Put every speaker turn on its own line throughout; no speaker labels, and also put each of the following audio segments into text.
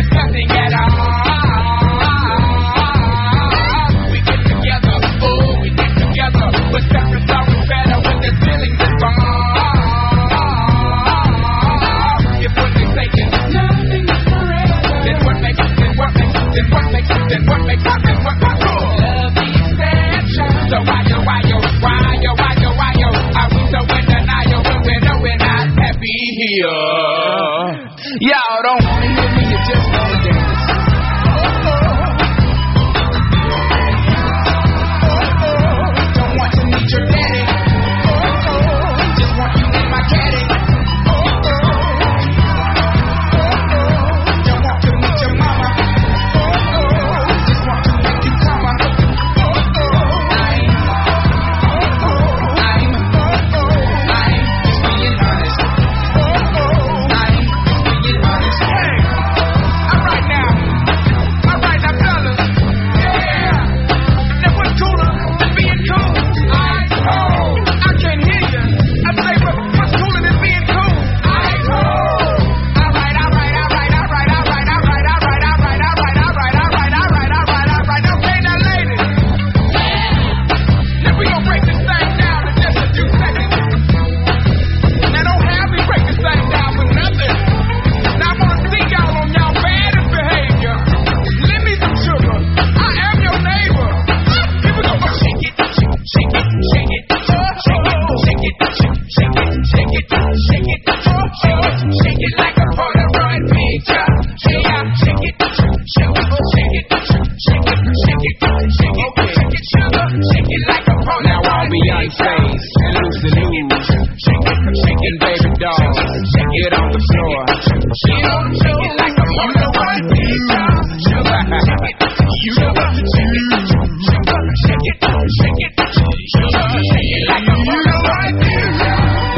there's nothing at all. We get together, oh, we get together. But separate's always better when there's feelings involved. If what they say is nothing is forever, then what makes love the exception? So why yo, are we so in denial when we know we're not happy here? Y'all don't wanna hear me, you just wanna dance. Don't want to meet your daddy. Just want you in my caddy. Don't want to meet your mama. Just want to make you come on. I'm just being honest. Alright now, fellas. Yeah. Now what's cooler than being cool? I can hear you. I say, what's cooler than being cool? Alright. Okay, now ladies. Now we gon' break this thing down in just a few seconds. Now don't have me break this thing down for nothing. Now I wanna see y'all on y'all baddest behavior. Lend me some sugar. I am your neighbor. Here we go. Shake it, shake it, shake it, shake it, shake it, shake it, shake it, shake it, shake it, shake it like a Polaroid picture. Yeah, shake it, shake it, shake it, shake it, shake it, shake it, shake it, sugar, shake it like a Polaroid. Now all Beyonce's and Lucy Lou's, shake it, baby doll, shake it on the floor, shake it like a Polaroid picture. Sugar, shake it, sugar, shake it, sugar, shake it, shake it, sugar, shake it like a Polaroid picture.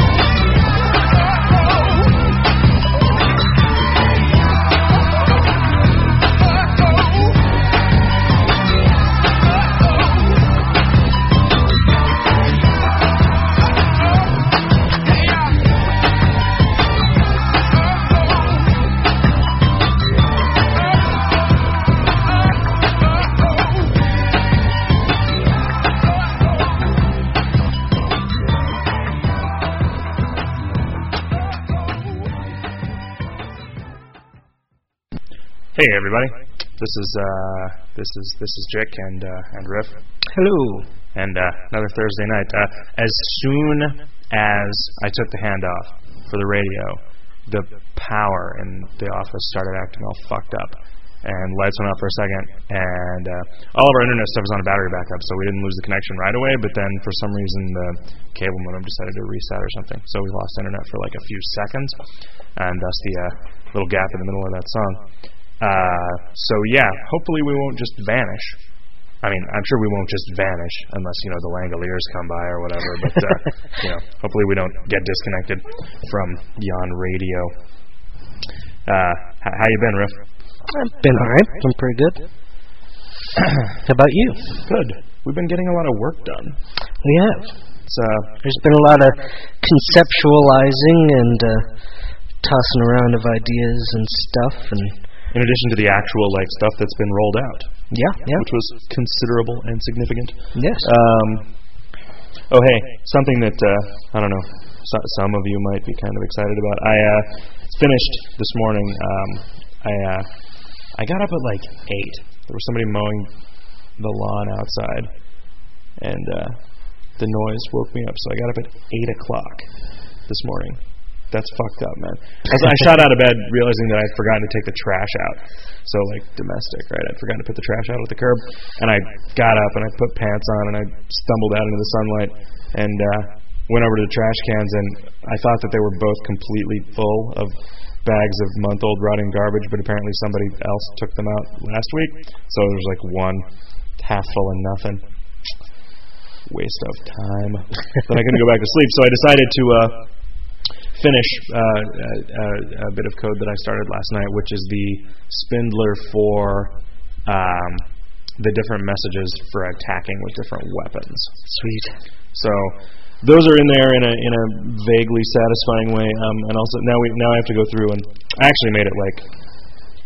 Hey everybody, this is Jick and Riff.
Hello.
And another Thursday night. As soon as I took the handoff for the radio, the power in the office started acting all fucked up, and lights went out for a second, and all of our internet stuff was on a battery backup, so we didn't lose the connection right away. But then for some reason the cable modem decided to reset or something, so we lost internet for like a few seconds, and thus the little gap in the middle of that song. So yeah, hopefully we won't just vanish. I mean, I'm sure we won't just vanish unless, the Langoliers come by or whatever, but, hopefully we don't get disconnected from Yon Radio. How you been, Riff?
I've been alright. Been pretty good. How about you?
Good. We've been getting a lot of work done.
We have.
There's
been a lot of conceptualizing and tossing around of ideas and stuff, and
in addition to the actual stuff that's been rolled out.
Yeah.
Which was considerable and significant.
Yes.
Oh, hey, something that, I don't know, some of you might be kind of excited about. I finished this morning. I got up at 8. There was somebody mowing the lawn outside, and the noise woke me up, so I got up at 8 o'clock this morning. That's fucked up, man. As I shot out of bed realizing that I'd forgotten to take the trash out. So, domestic, right? I'd forgotten to put the trash out at the curb. And I got up and I put pants on and I stumbled out into the sunlight and went over to the trash cans, and I thought that they were both completely full of bags of month-old rotting garbage, but apparently somebody else took them out last week. So there was one half full of nothing. Waste of time. Then I couldn't go back to sleep, so I decided to finish a bit of code that I started last night, which is the spindler for the different messages for attacking with different weapons.
Sweet.
So those are in there in a vaguely satisfying way, and also now I have to go through, and I actually made it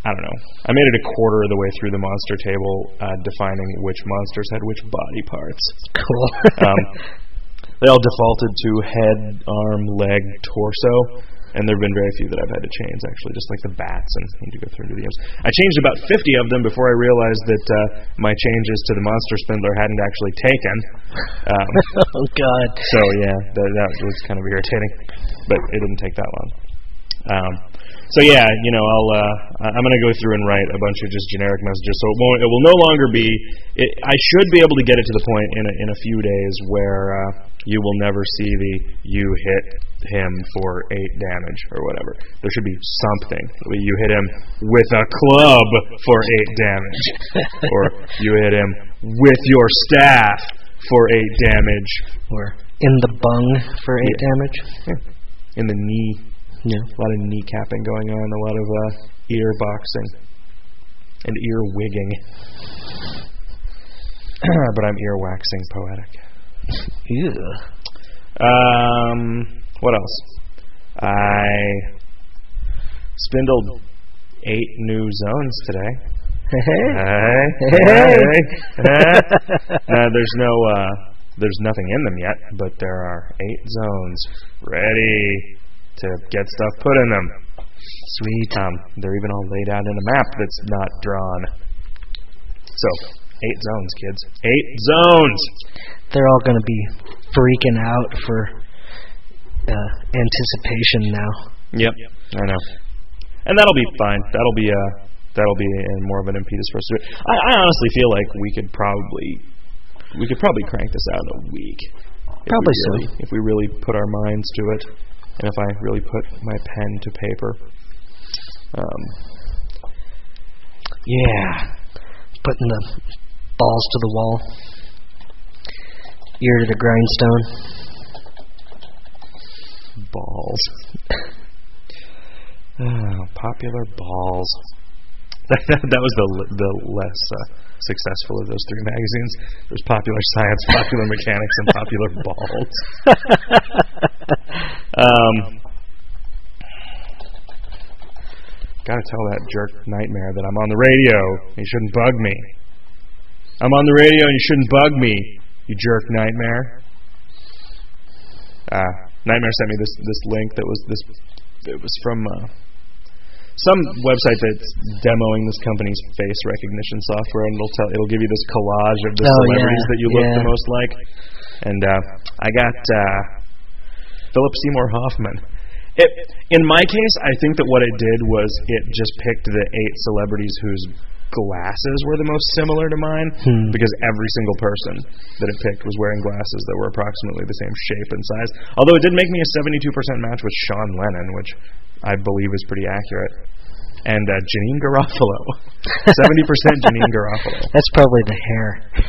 I don't know. I made it a quarter of the way through the monster table, defining which monsters had which body parts.
Cool.
They all defaulted to head, arm, leg, torso, and there have been very few that I've had to change, actually, just like the bats, and I need to go through to the others. I changed about 50 of them before I realized that my changes to the Monster Spindler hadn't actually taken.
Oh, God.
So, yeah, that was kind of irritating, but it didn't take that long. So yeah, I'm going to go through and write a bunch of just generic messages. So it will no longer be. I should be able to get it to the point in a few days where you will never see the "you hit him for 8 damage" or whatever. There should be something. You hit him with a club for 8 damage, or you hit him with your staff for 8 damage,
or in the bung for 8 damage.
Yeah. In the knee.
Yeah.
A lot of kneecapping going on, a lot of ear boxing and ear wigging. But I'm ear waxing poetic.
Yeah.
What else? I spindled 8 new zones today. Hey. Now there's nothing in them yet, but there are 8 zones ready to get stuff put in them.
Sweet.
They're even all laid out in a map that's not drawn. So, 8 zones, kids. 8 zones!
They're all going to be freaking out for anticipation now.
Yep, I know. And that'll be fine. That'll be more of an impetus for us to do it. I honestly feel like we could probably crank this out in a week. If we really put our minds to it. And if I really put my pen to paper. Yeah.
Putting the balls to the wall. Ear to the grindstone.
Balls. Popular balls. That was the less successful of those 3 magazines. There's Popular Science, Popular Mechanics, and Popular Balls. Gotta tell that jerk Nightmare that I'm on the radio. He shouldn't bug me. I'm on the radio and you shouldn't bug me, you jerk Nightmare. Nightmare sent me this link that was it was from some website that's demoing this company's face recognition software, and it'll give you this collage of the celebrities that you look the most like. And I got Philip Seymour Hoffman. In my case, I think that what it did was it just picked the 8 celebrities whose glasses were the most similar to mine, because every single person that it picked was wearing glasses that were approximately the same shape and size. Although it did make me a 72% match with Sean Lennon, which I believe is pretty accurate. And Janine Garofalo. 70% Janine Garofalo.
That's probably the hair.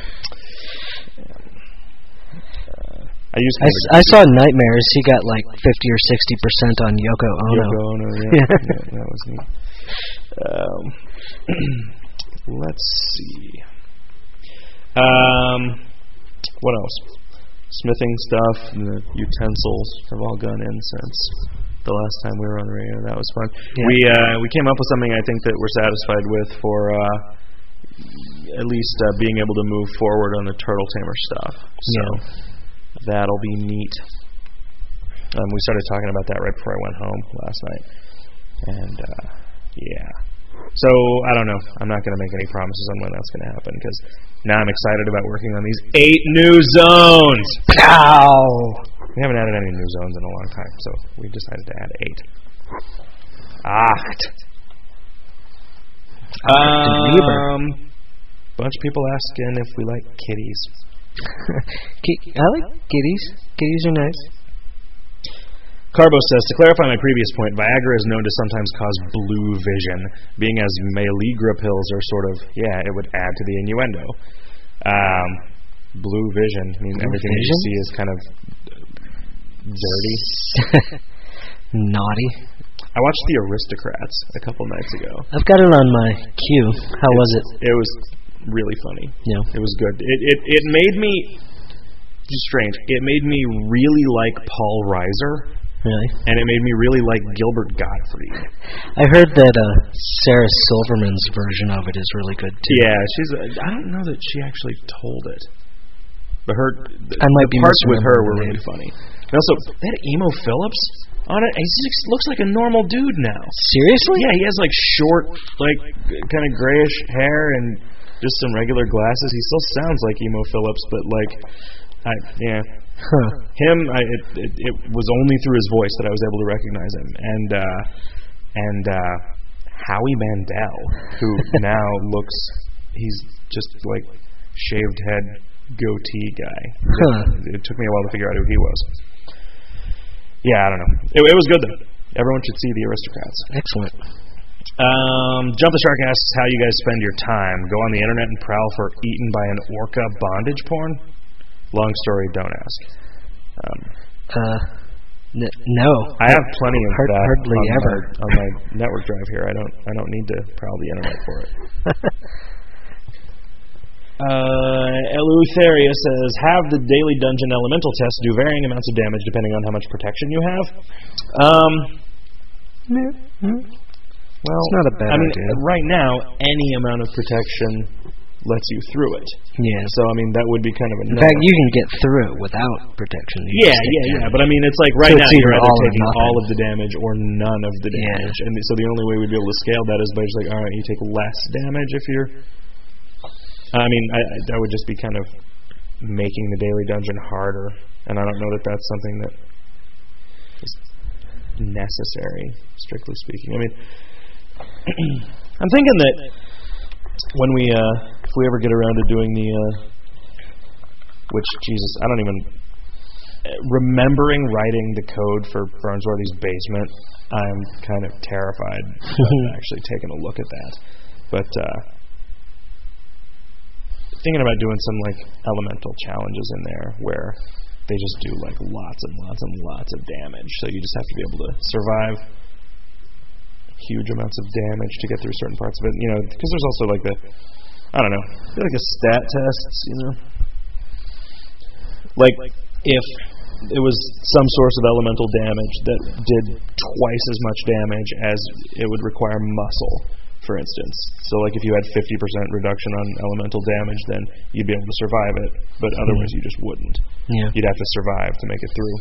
I saw Nightmares. He got like 50 or 60% on Yoko Ono.
Yoko Ono, yeah. That was neat. Let's see. What else? Smithing stuff, the utensils have all gone in since the last time we were on the radio. That was fun. Yeah. We came up with something I think that we're satisfied with for at least being able to move forward on the Turtle Tamer stuff. So that'll be neat. We started talking about that right before I went home last night. And yeah. So, I don't know. I'm not going to make any promises on when that's going to happen, because now I'm excited about working on these 8 new zones!
Pow!
We haven't added any new zones in a long time, so we decided to add 8. Bunch of people asking if we like kitties.
I like kitties. Kitties are nice.
Carbo says, to clarify my previous point, Viagra is known to sometimes cause blue vision, being as Maligra pills are sort of, it would add to the innuendo. Blue vision, I mean, everything that you see is kind of dirty.
Naughty.
I watched The Aristocrats a couple nights ago.
I've got it on my queue. How was it?
It was really funny.
Yeah.
It was good. It made me, strange, it made me really like Paul Reiser.
Really?
And it made me really like Gilbert Gottfried.
I heard that Sarah Silverman's version of it is really good too.
Yeah, I don't know that she actually told it. But
I might be
parts with her were
misremembering
really funny. And also, they had Emo Phillips on it. He looks like a normal dude now.
Seriously?
Yeah, he has like short, like kind of grayish hair and just some regular glasses. He still sounds like Emo Phillips, but like, yeah.
Huh.
It was only through his voice that I was able to recognize him. And Howie Mandel, who now he's just like shaved head, goatee guy.
Huh.
It took me a while to figure out who he was. Yeah, I don't know. It was good though. Everyone should see The Aristocrats.
Excellent.
Jump the Shark asks how you guys spend your time. Go on the internet and prowl for eaten by an orca bondage porn? Long story, don't ask.
No.
I have plenty of that
hardly ever
on my network drive here. I don't need to prowl the internet for it. Eleutheria says, have the daily dungeon elemental test do varying amounts of damage depending on how much protection you have. Well,
it's not a bad idea.
Right now, any amount of protection lets you through it.
Yeah.
So, that would be kind of a
In fact, you can get through it without protection.
Yeah. But it's like right now you're either taking all of the damage or none of the damage. And so the only way we'd be able to scale that is by just like, all right, you take less damage if you're... that would just be kind of making the daily dungeon harder. And I don't know that that's something that is necessary, strictly speaking. I'm thinking that when if we ever get around to doing the, which, Jesus, I don't even, remembering writing the code for Burnsworthy's Basement, I'm kind of terrified of actually taking a look at that. But, thinking about doing some, like, elemental challenges in there where they just do, like, lots and lots and lots of damage. So you just have to be able to survive huge amounts of damage to get through certain parts of it, because there's also like like a stat tests, like if it was some source of elemental damage that did twice as much damage as it would require muscle, for instance. So like if you had 50% reduction on elemental damage, then you'd be able to survive it, but otherwise you just wouldn't.
Yeah.
You'd have to survive to make it through.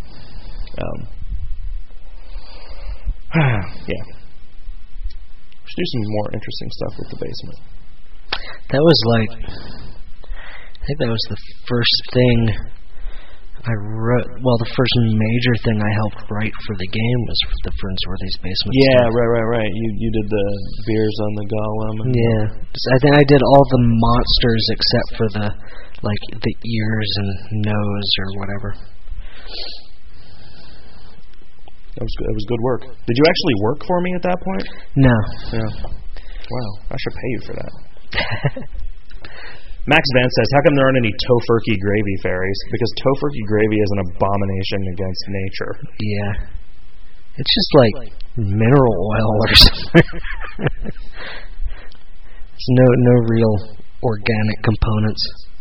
Yeah. Should do some more interesting stuff with the basement.
That was I think that was the first thing I wrote. Well, the first major thing I helped write for the game was the Burnsworthy's Basement.
Yeah,
stuff.
right. You did the beers on the golem.
Yeah, I think I did all the monsters except for the ears and nose or whatever.
That was good work. Did you actually work for me at that point?
No.
Yeah. Wow, I should pay you for that. Max Vance says, how come there aren't any tofurkey gravy fairies? Because tofurkey gravy is an abomination against nature.
Yeah. It's just like mineral oil or something. It's no real organic components.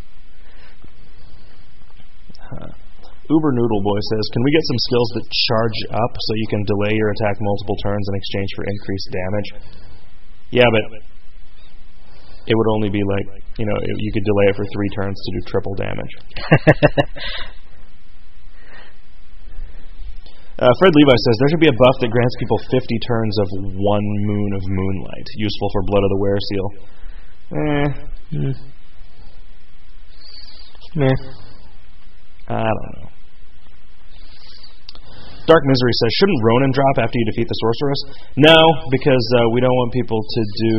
Uber Noodle Boy says, can we get some skills that charge up so you can delay your attack multiple turns in exchange for increased damage? Yeah, but it would only be like, you could delay it for 3 turns to do triple damage. Fred Levi says, there should be a buff that grants people 50 turns of 1 moon of moonlight, useful for Blood of the Wereseal. I don't know. Dark Misery says, shouldn't Ronin drop after you defeat the sorceress? No, because we don't want people to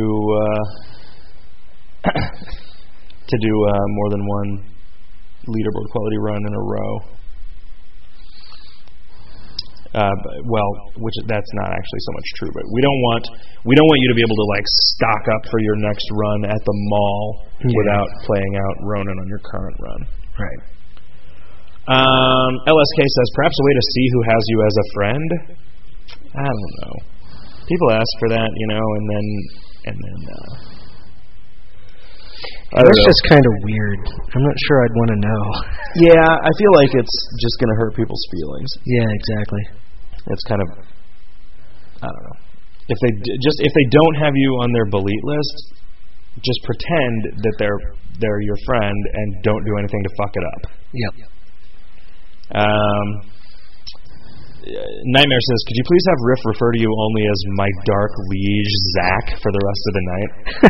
do more than one leaderboard quality run in a row. That's not actually so much true, but we don't want you to be able to stock up for your next run at the mall without playing out Ronin on your current run.
Right.
LSK says, perhaps a way to see who has you as a friend? I don't know. People ask for that, and then
that's just kind of weird. I'm not sure I'd want to know.
Yeah, I feel like it's just going to hurt people's feelings.
Yeah, exactly.
It's kind of, I don't know. If they don't have you on their delete list, just pretend that they're your friend and don't do anything to fuck it up.
Yep.
Nightmare says, could you please have Riff refer to you only as my dark liege Zach for the rest of the night?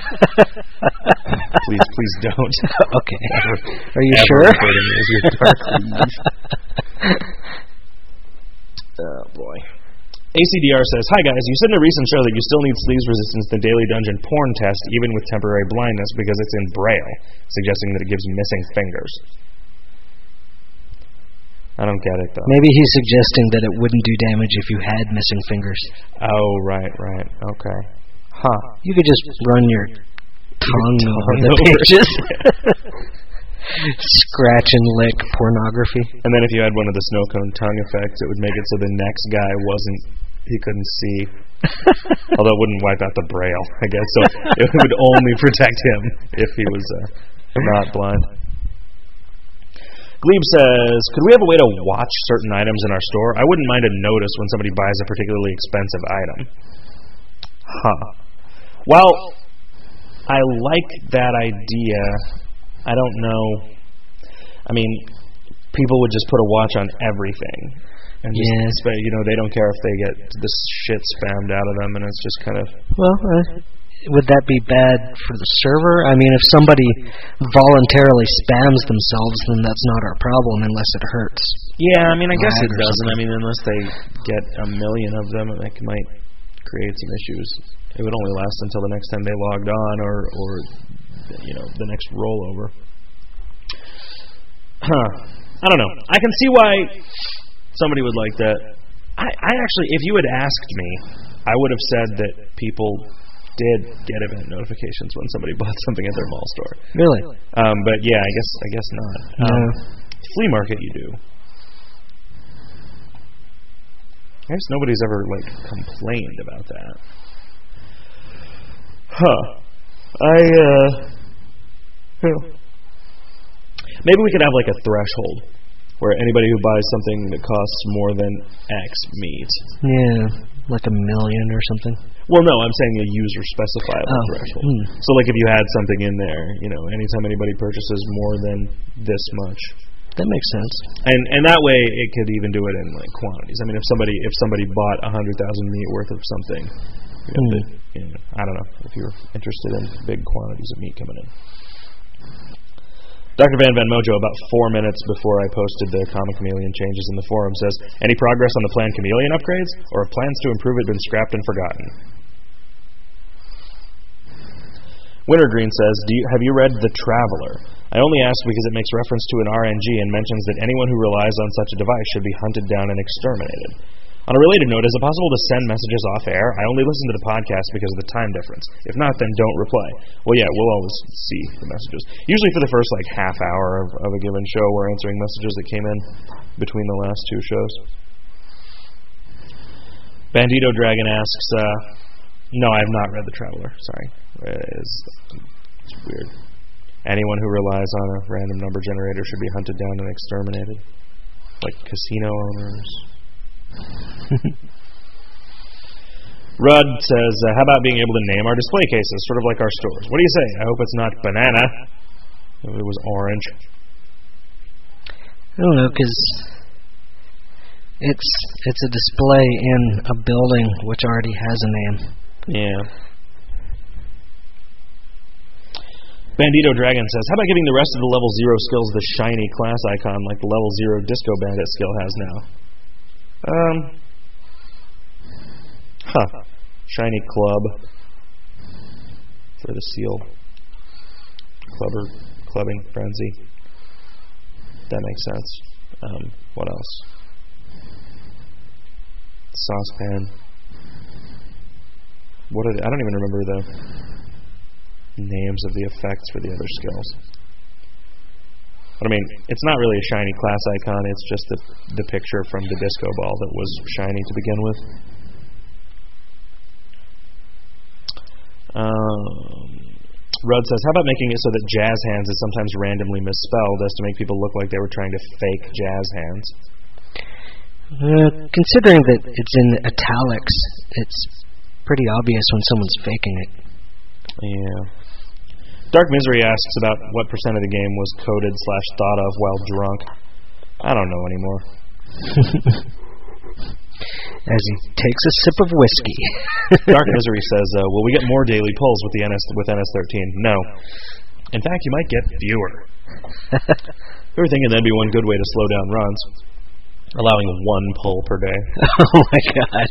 please don't.
Okay. Are you
ever
sure?
refer to me as your dark liege. Oh boy. ACDR says, hi guys, you said in a recent show that you still need sleeves resistance to the daily dungeon porn test even with temporary blindness because it's in Braille, suggesting that it gives missing fingers. I don't get it, though.
Maybe he's suggesting that it wouldn't do damage if you had missing fingers.
Oh, right. Okay. Huh.
You could just run your tongue over the pages. Scratch and lick pornography.
And then if you had one of the snow cone tongue effects, it would make it so the next guy he couldn't see. Although it wouldn't wipe out the Braille, I guess. So it would only protect him if he was not blind. Glebe says, could we have a way to watch certain items in our store? I wouldn't mind a notice when somebody buys a particularly expensive item. Huh. Well, I like that idea. I don't know. I mean, people would just put a watch on everything. And just, they don't care if they get the shit spammed out of them, and it's just kind of...
Well, would that be bad for the server? I mean, if somebody voluntarily spams themselves, then that's not our problem unless it hurts.
Yeah, I mean, I guess it doesn't.
Something.
I mean, unless they get 1 million of them, it might create some issues. It would only last until the next time they logged on or the next rollover. I don't know. I can see why somebody would like that. I actually, if you had asked me, I would have said that people did get event notifications when somebody bought something at their mall store.
Really?
But yeah, I guess not. Flea market, you do. I guess nobody's ever complained about that. Maybe we could have a threshold where anybody who buys something that costs more than X meet.
Yeah, like 1 million or something.
Well, no, I'm saying a user specifiable threshold. So, if you had something in there, anytime anybody purchases more than this much.
That makes sense.
And that way, it could even do it in quantities. I mean, if somebody bought 100,000 meat worth of something, I don't know if you're interested in big quantities of meat coming in. Dr. Van Mojo, about 4 minutes before I posted the Comic Chameleon changes in the forum, says, any progress on the planned Chameleon upgrades, or have plans to improve it been scrapped and forgotten? Wintergreen says, have you read The Traveler? I only ask because it makes reference to an RNG and mentions that anyone who relies on such a device should be hunted down and exterminated. On a related note, is it possible to send messages off air? I only listen to the podcast because of the time difference. If not, then don't reply. Well, yeah, we'll always see the messages. Usually for the first half hour of a given show, we're answering messages that came in between the last two shows. Bandito Dragon asks, no, I have not read The Traveler. Sorry. It's weird. Anyone who relies on a random number generator should be hunted down and exterminated. Like casino owners. Rudd says, how about being able to name our display cases, sort of like our stores? What do you say? I hope it's not banana. It was orange.
I don't know, because it's a display in a building which already has a name.
Yeah. Bandito Dragon says, how about giving the rest of the level 0 skills the shiny class icon like the level 0 Disco Bandit skill has now? Shiny club for the seal. Clubbing frenzy. That makes sense. What else? Saucepan. What are I don't even remember the names of the effects for the other skills. But I mean, it's not really a shiny class icon, it's just the picture from the disco ball that was shiny to begin with. Rudd says, how about making it so that jazz hands is sometimes randomly misspelled as to make people look like they were trying to fake jazz hands?
Considering that it's in italics, it's pretty obvious when someone's faking it.
Yeah. Dark Misery asks about what % of the game was coded / thought of while drunk. I don't know anymore.
As he takes a sip of whiskey.
Dark Misery says, will we get more daily pulls with NS13? No. In fact, you might get fewer. We were thinking that'd be one good way to slow down runs. Allowing 1 pull per day.
Oh my god.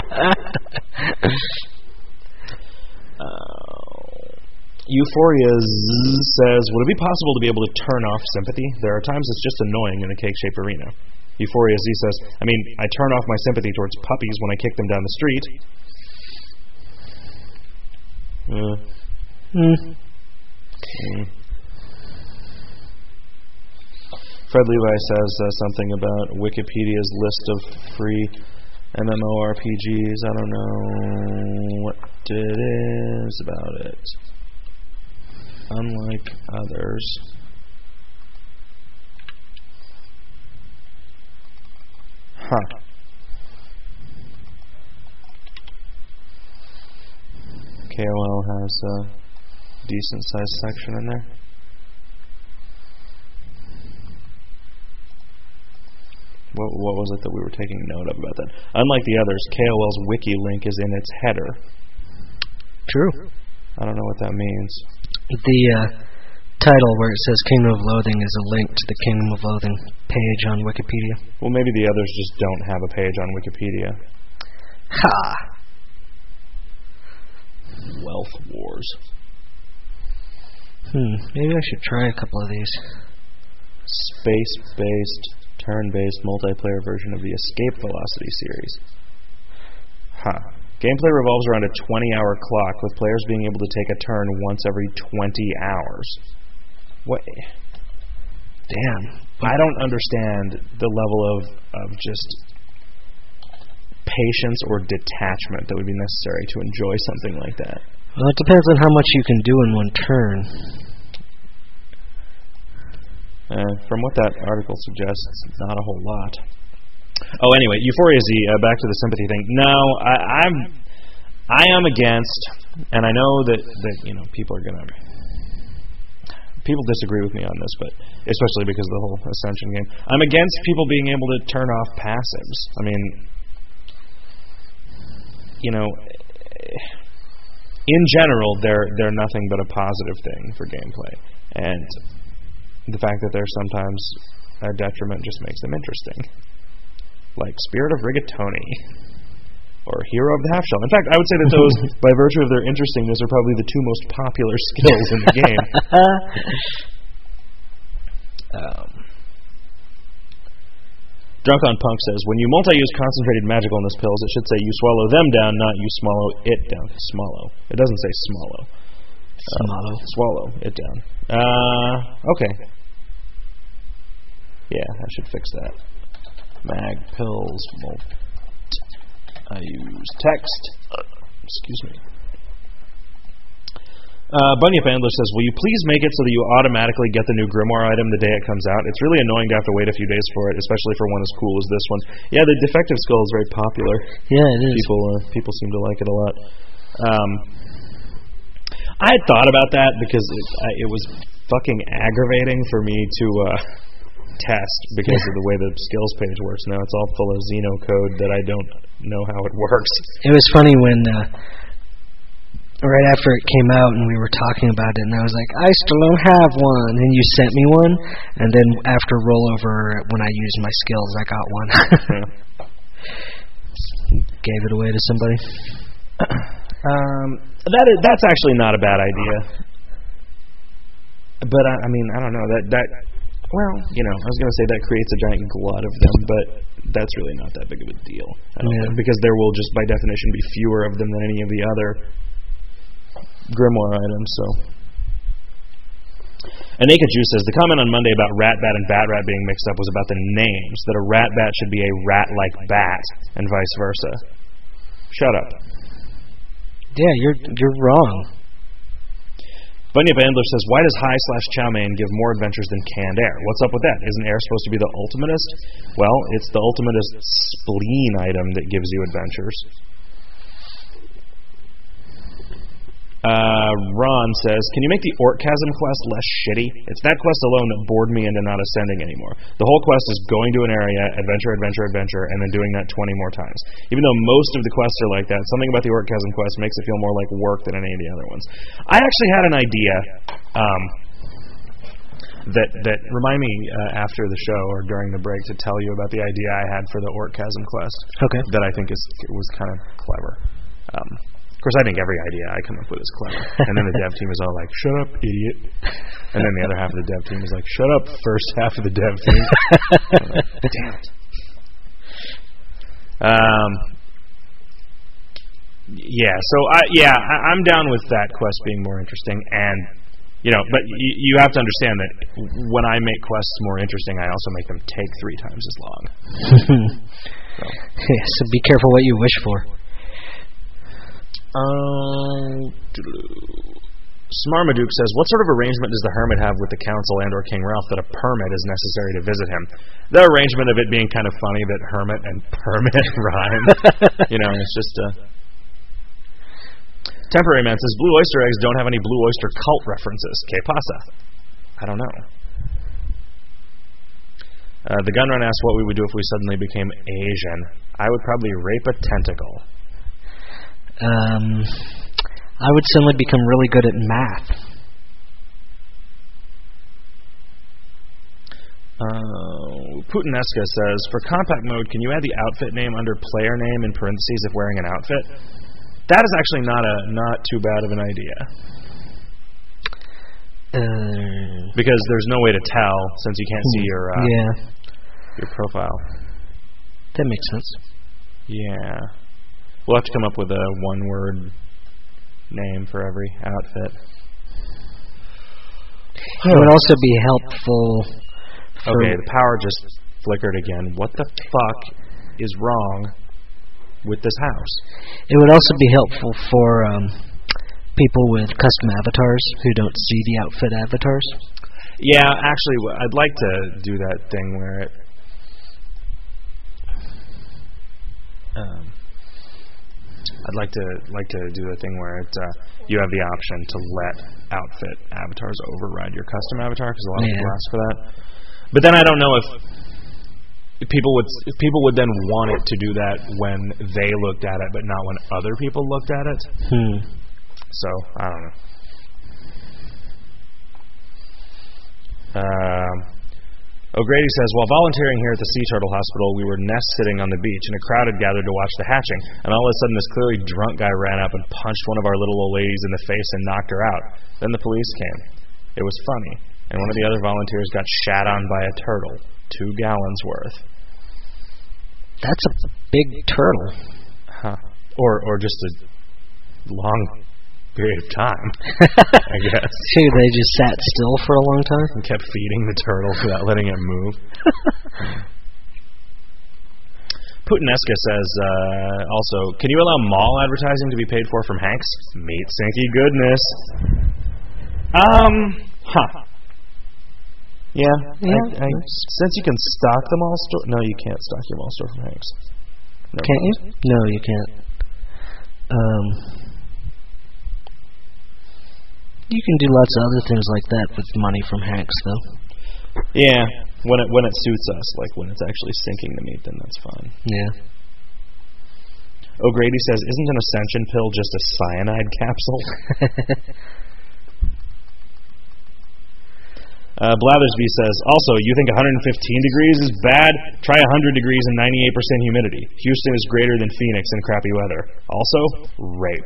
Euphoria says, would it be possible to be able to turn off sympathy? There are times it's just annoying in a cake-shaped arena. Euphoria Z says, I mean, I turn off my sympathy towards puppies when I kick them down the street. Fred Levi says something about Wikipedia's list of free MMORPGs. I don't know what it is about it. Unlike others. Huh. KOL has a decent sized section in there. What was it that we were taking note of about that? Unlike the others, KOL's wiki link is in its header.
True.
I don't know what that means.
The title where it says Kingdom of Loathing is a link to the Kingdom of Loathing page on Wikipedia.
Well, maybe the others just don't have a page on Wikipedia.
Ha!
Wealth Wars.
Maybe I should try a couple of these.
Space-based, turn-based multiplayer version of the Escape Velocity series. Gameplay revolves around a 20-hour clock, with players being able to take a turn once every 20 hours. What? Damn. I don't understand the level of just patience or detachment that would be necessary to enjoy something like that.
Well, it depends on how much you can do in one turn.
From what that article suggests, not a whole lot. Oh, anyway, Euphoria Z, back to the sympathy thing. No, I am against, and I know that people are gonna disagree with me on this, but especially because of the whole Ascension game. I'm against people being able to turn off passives. I mean, in general, they're nothing but a positive thing for gameplay, and the fact that they're sometimes a detriment just makes them interesting. Like Spirit of Rigatoni or Hero of the Half Shell. In fact, I would say that those, by virtue of their interestingness, are probably the two most popular skills in the game. Drunk on Punk says, when you multi-use concentrated magical in this pills, it should say you swallow them down, not you swallow it down. Swallow. It doesn't say swallow. Swallow it down. Okay. Yeah, I should fix that. Mag pills. I use text. Excuse me. Bunyip Andler says, will you please make it so that you automatically get the new Grimoire item the day it comes out? It's really annoying to have to wait a few days for it, especially for one as cool as this one. Yeah, the defective skull is very popular.
Yeah, it is.
People seem to like it a lot. I had thought about that because it was fucking aggravating for me to test because of the way the skills page works now. It's all full of Xeno code that I don't know how it works.
It was funny when right after it came out and we were talking about it, and I was like, I still don't have one, and you sent me one, and then after rollover, when I used my skills, I got one. Gave it away to somebody.
That's actually not a bad idea. But I mean, I don't know that. Well, I was going to say that creates a giant glut of them, but that's really not that big of a deal. I don't think, because there will just by definition be fewer of them than any of the other Grimoire items. So, Aneka Juice says the comment on Monday about Ratbat and Batrat being mixed up was about the names. That a Ratbat should be a rat-like bat, and vice versa. Shut up.
Yeah, you're wrong.
Bunyip Andler says, why does high/chow mein give more adventures than canned air? What's up with that? Isn't air supposed to be the ultimatist? Well, it's the ultimatist spleen item that gives you adventures. Ron says, can you make the Orcasm quest less shitty? It's that quest alone that bored me into not ascending anymore. The whole quest is going to an area, adventure, and then doing that 20 more times. Even though most of the quests are like that, something about the Orcasm quest makes it feel more like work than any of the other ones. I actually had an idea that remind me after the show or during the break to tell you about the idea I had for the Orcasm quest.
Okay.
That I think was kind of clever. Of course, I think every idea I come up with is clever. And then the dev team is all like, shut up, idiot. And then the other half of the dev team is like, shut up, first half of the dev team. Like, damn it. I'm down with that quest being more interesting. And, but you have to understand that when I make quests more interesting, I also make them take 3 times as long.
So be careful what you wish for.
Smarmaduke says, what sort of arrangement does the hermit have with the council and or King Ralph that a permit is necessary to visit him? The arrangement of it being kind of funny that hermit and permit rhyme. It's just Temporary Man says, Blue Oyster eggs don't have any Blue Oyster cult references. Que pasa? I don't know. The Gunrun asks what we would do if we suddenly became Asian. I would probably rape a tentacle.
I would suddenly become really good at math.
Putinesca says, for compact mode, can you add the outfit name under player name in parentheses if wearing an outfit? That is actually not too bad of an idea. Because there's no way to tell since you can't see your profile.
That makes sense.
Yeah. We'll have to come up with a one-word name for every outfit.
It would also be helpful for...
Okay, the power just flickered again. What the fuck is wrong with this house?
It would also be helpful for people with custom avatars who don't see the outfit avatars.
Yeah, actually, I'd like to do that thing where it... I'd like to do the thing where you have the option to let outfit avatars override your custom avatar, because a lot of people ask for that. But then I don't know if people would then want it to do that when they looked at it, but not when other people looked at it. So I don't know. O'Grady says, while volunteering here at the Sea Turtle Hospital, we were nest sitting on the beach, and a crowd had gathered to watch the hatching, and all of a sudden this clearly drunk guy ran up and punched one of our little old ladies in the face and knocked her out. Then the police came. It was funny, and one of the other volunteers got shat on by a turtle, 2 gallons worth.
That's a big turtle.
Huh. Or just a long period of time, I guess.
So they just sat still for a long time?
And kept feeding the turtle without letting it move. Putinesca says, also, can you allow mall advertising to be paid for from Hanks? Meat sinky goodness. Yeah. Since you can stock the mall store... No, you can't stock your mall store from Hanks. No,
can't you? No, you can't. You can do lots of other things like that with money from Hanks, though.
Yeah, when it suits us, like when it's actually sinking the meat, then that's fine.
Yeah.
O'Grady says, isn't an ascension pill just a cyanide capsule? Blathersby says, also, you think 115 degrees is bad? Try 100 degrees and 98% humidity. Houston is greater than Phoenix in crappy weather. Also, rape.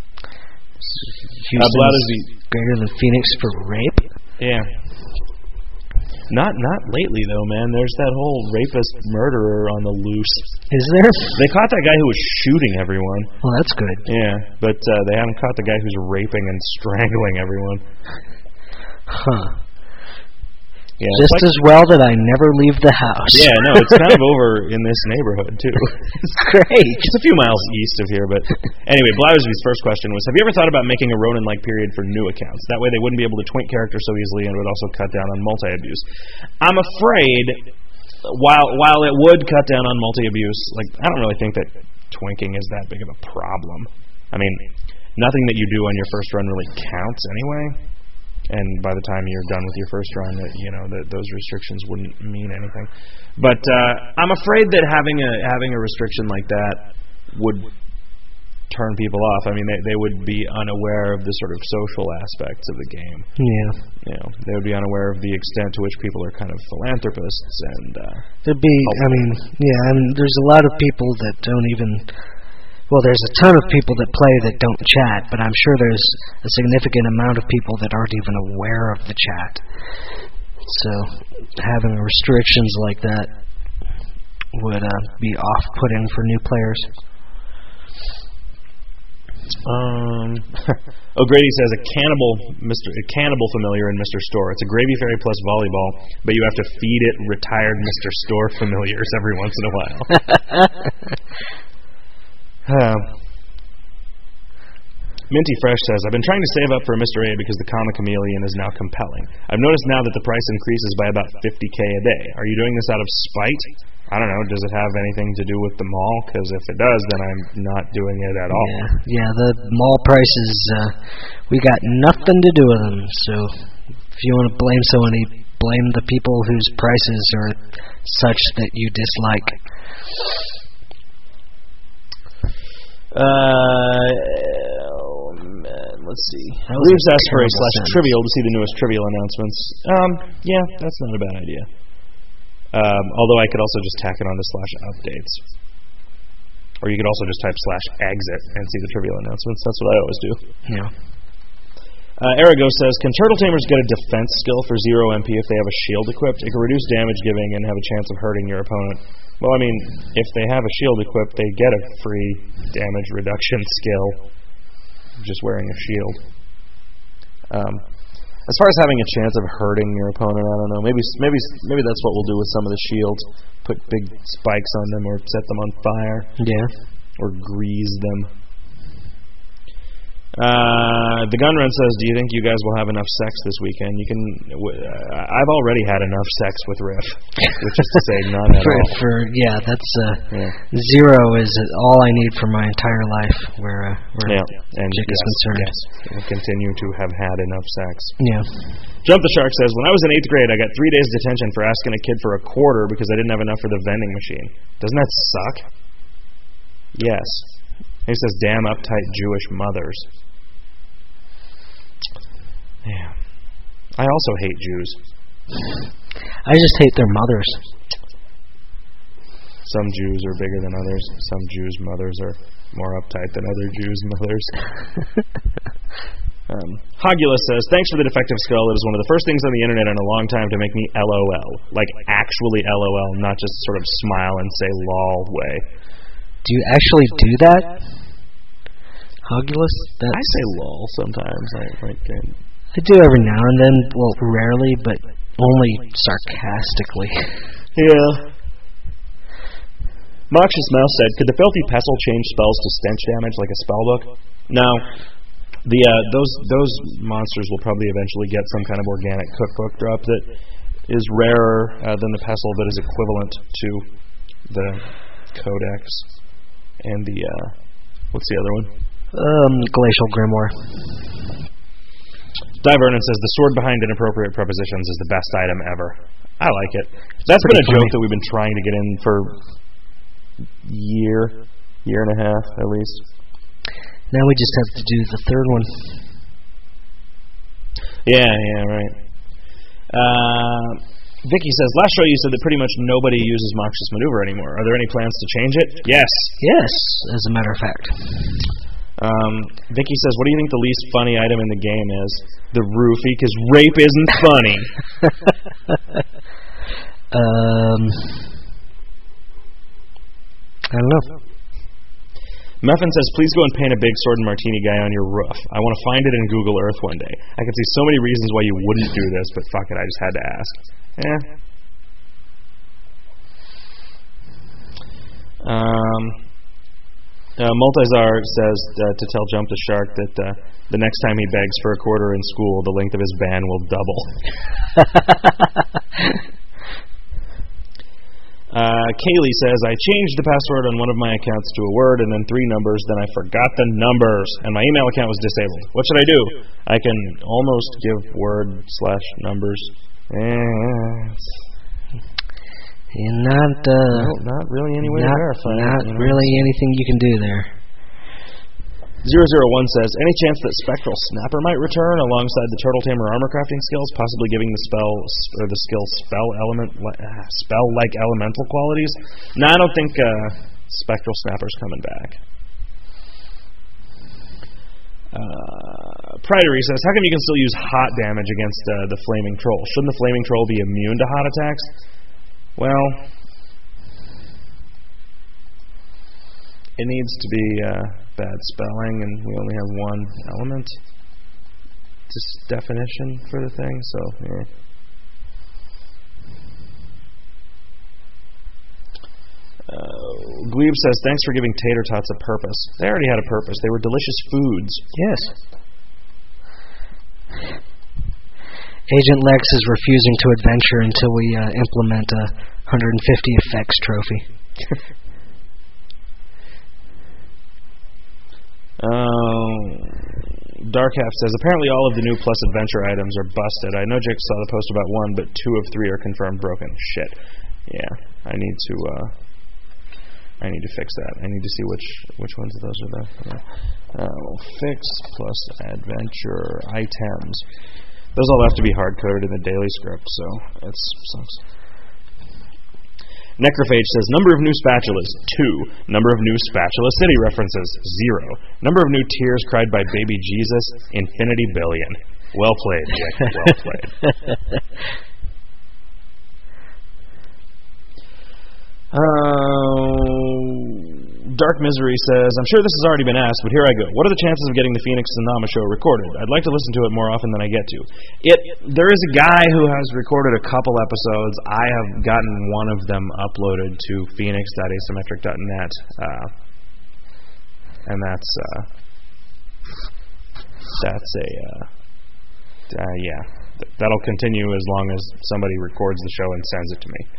Houston's greater than Phoenix for rape?
Yeah. Not lately, though, man. There's that whole rapist murderer on the loose.
Is there?
They caught that guy who was shooting everyone.
Well, that's good.
Yeah, but they haven't caught the guy who's raping and strangling everyone.
Huh.
Yeah,
Just as well that I never leave the house.
Yeah, no, it's kind of over in this neighborhood, too.
It's great.
It's a few miles east of here, but anyway, Blauersby's first question was, have you ever thought about making a Ronin-like period for new accounts? That way they wouldn't be able to twink characters so easily and would also cut down on multi-abuse. I'm afraid, while it would cut down on multi-abuse, like, I don't really think that twinking is that big of a problem. I mean, nothing that you do on your first run really counts anyway. And by the time you're done with your first run, those restrictions wouldn't mean anything. But I'm afraid that having a restriction like that would turn people off. I mean, they would be unaware of the sort of social aspects of the game.
Yeah.
They would be unaware of the extent to which people are kind of philanthropists and.
There'd be, there's a lot of people that don't even. Well, there's a ton of people that play that don't chat, but I'm sure there's a significant amount of people that aren't even aware of the chat. So having restrictions like that would be off-putting for new players.
O'Grady says a cannibal familiar in Mr. Store. It's a Gravy Fairy plus volleyball, but you have to feed it retired Mr. Store familiars every once in a while. Minty Fresh says, I've been trying to save up for a Mr. A because the Comic Chameleon is now compelling. I've noticed now that the price increases by about $50K a day. Are you doing this out of spite? I don't know. Does it have anything to do with the mall? Because if it does, then I'm not doing it at all.
Yeah, the mall prices, we got nothing to do with them. So if you want to blame somebody, blame the people whose prices are such that you dislike.
Let's see. Reeves asked for a /trivial to see the newest trivial announcements. Yeah, that's not a bad idea. Although I could also just tack it on to /updates. Or you could also just type /exit and see the trivial announcements. That's what I always do.
Yeah.
Arago says, can Turtle Tamers get a defense skill for 0 MP if they have a shield equipped? It can reduce damage giving and have a chance of hurting your opponent. Well, I mean, if they have a shield equipped, they get a free damage reduction skill just wearing a shield. As far as having a chance of hurting your opponent, I don't know. Maybe that's what we'll do with some of the shields. Put big spikes on them or set them on fire.
Yeah.
Or grease them. The Gunrun says, do you think you guys will have enough sex this weekend? I've already had enough sex with Riff, which is to say none at all.
That's 0 is all I need for my entire life where Jake is concerned.
Yes, we'll continue to have had enough sex.
Yeah.
Jump the Shark says, when I was in 8th grade, I got 3 days detention for asking a kid for a quarter because I didn't have enough for the vending machine. Doesn't that suck? Yes. He says, damn uptight Jewish mothers. Yeah. I also hate Jews.
I just hate their mothers.
Some Jews are bigger than others. Some Jews' mothers are more uptight than other Jews' mothers. Hogula says, thanks for the defective skull. It is one of the first things on the internet in a long time to make me LOL. Like actually LOL, not just sort of smile and say lol way.
Do you actually do that? Hogulus?
I say lol sometimes.
I do every now and then. Well, rarely, but only sarcastically.
Yeah. Noxious Mouse said, could the Filthy Pestle change spells to stench damage like a spellbook? No. Those monsters will probably eventually get some kind of organic cookbook drop that is rarer than the pestle, that is equivalent to the Codex and the what's the other one?
Glacial Grimoire.
Divernon says the sword behind inappropriate prepositions is the best item ever. I like it. That's been a joke that we've been trying to get in for year and a half at least.
Now we just have to do the third one.
Yeah, right. Vicky says, last show you said that pretty much nobody uses Moxious Maneuver anymore. Are there any plans to change it? Yes.
Yes, as a matter of fact.
Vicky says, what do you think the least funny item in the game is? The roofie, because rape isn't funny.
I don't know.
Muffin says, please go and paint a big sword and martini guy on your roof. I want to find it in Google Earth one day. I can see so many reasons why you wouldn't do this, but fuck it, I just had to ask. Multizar says to tell Jump the Shark that the next time he begs for a quarter in school, the length of his ban will double. Kaylee says, I changed the password on one of my accounts to a word and then 3 numbers, then I forgot the numbers, and my email account was disabled. What should I do? I can almost give word/numbers. Not really any way to verify.
Not really anything you can do there.
001 says, any chance that Spectral Snapper might return alongside the Turtle Tamer armor crafting skills, possibly giving the skill spell-like elemental qualities? No, I don't think Spectral Snapper's coming back. Pridery says, how come you can still use hot damage against the Flaming Troll? Shouldn't the Flaming Troll be immune to hot attacks? Well, it needs to be bad spelling, and we only have one element definition for the thing, so Glebe says, thanks for giving tater tots a purpose. They already had a purpose. They were delicious foods.
Yes. Agent Lex is refusing to adventure until we implement a 150 effects trophy.
Dark Half says, apparently all of the new Plus Adventure items are busted. I know Jake saw the post about 1, but 2 of 3 are confirmed broken. Shit. Yeah, I need to fix that. I need to see which ones of those are there. Yeah. Fix Plus Adventure items. Those all have to be hard-coded in the daily script, so that sucks. Necrophage says, number of new spatulas, 2. Number of new Spatula City references, 0. Number of new tears cried by baby Jesus, infinity billion. Well played, Dick. Well played. Dark Misery says, I'm sure this has already been asked, but here I go. What are the chances of getting the Phoenix Sanama show recorded? I'd like to listen to it more often than I get to. There is a guy who has recorded a couple episodes. I have gotten one of them uploaded to phoenix.asymmetric.net. And that'll continue as long as somebody records the show and sends it to me.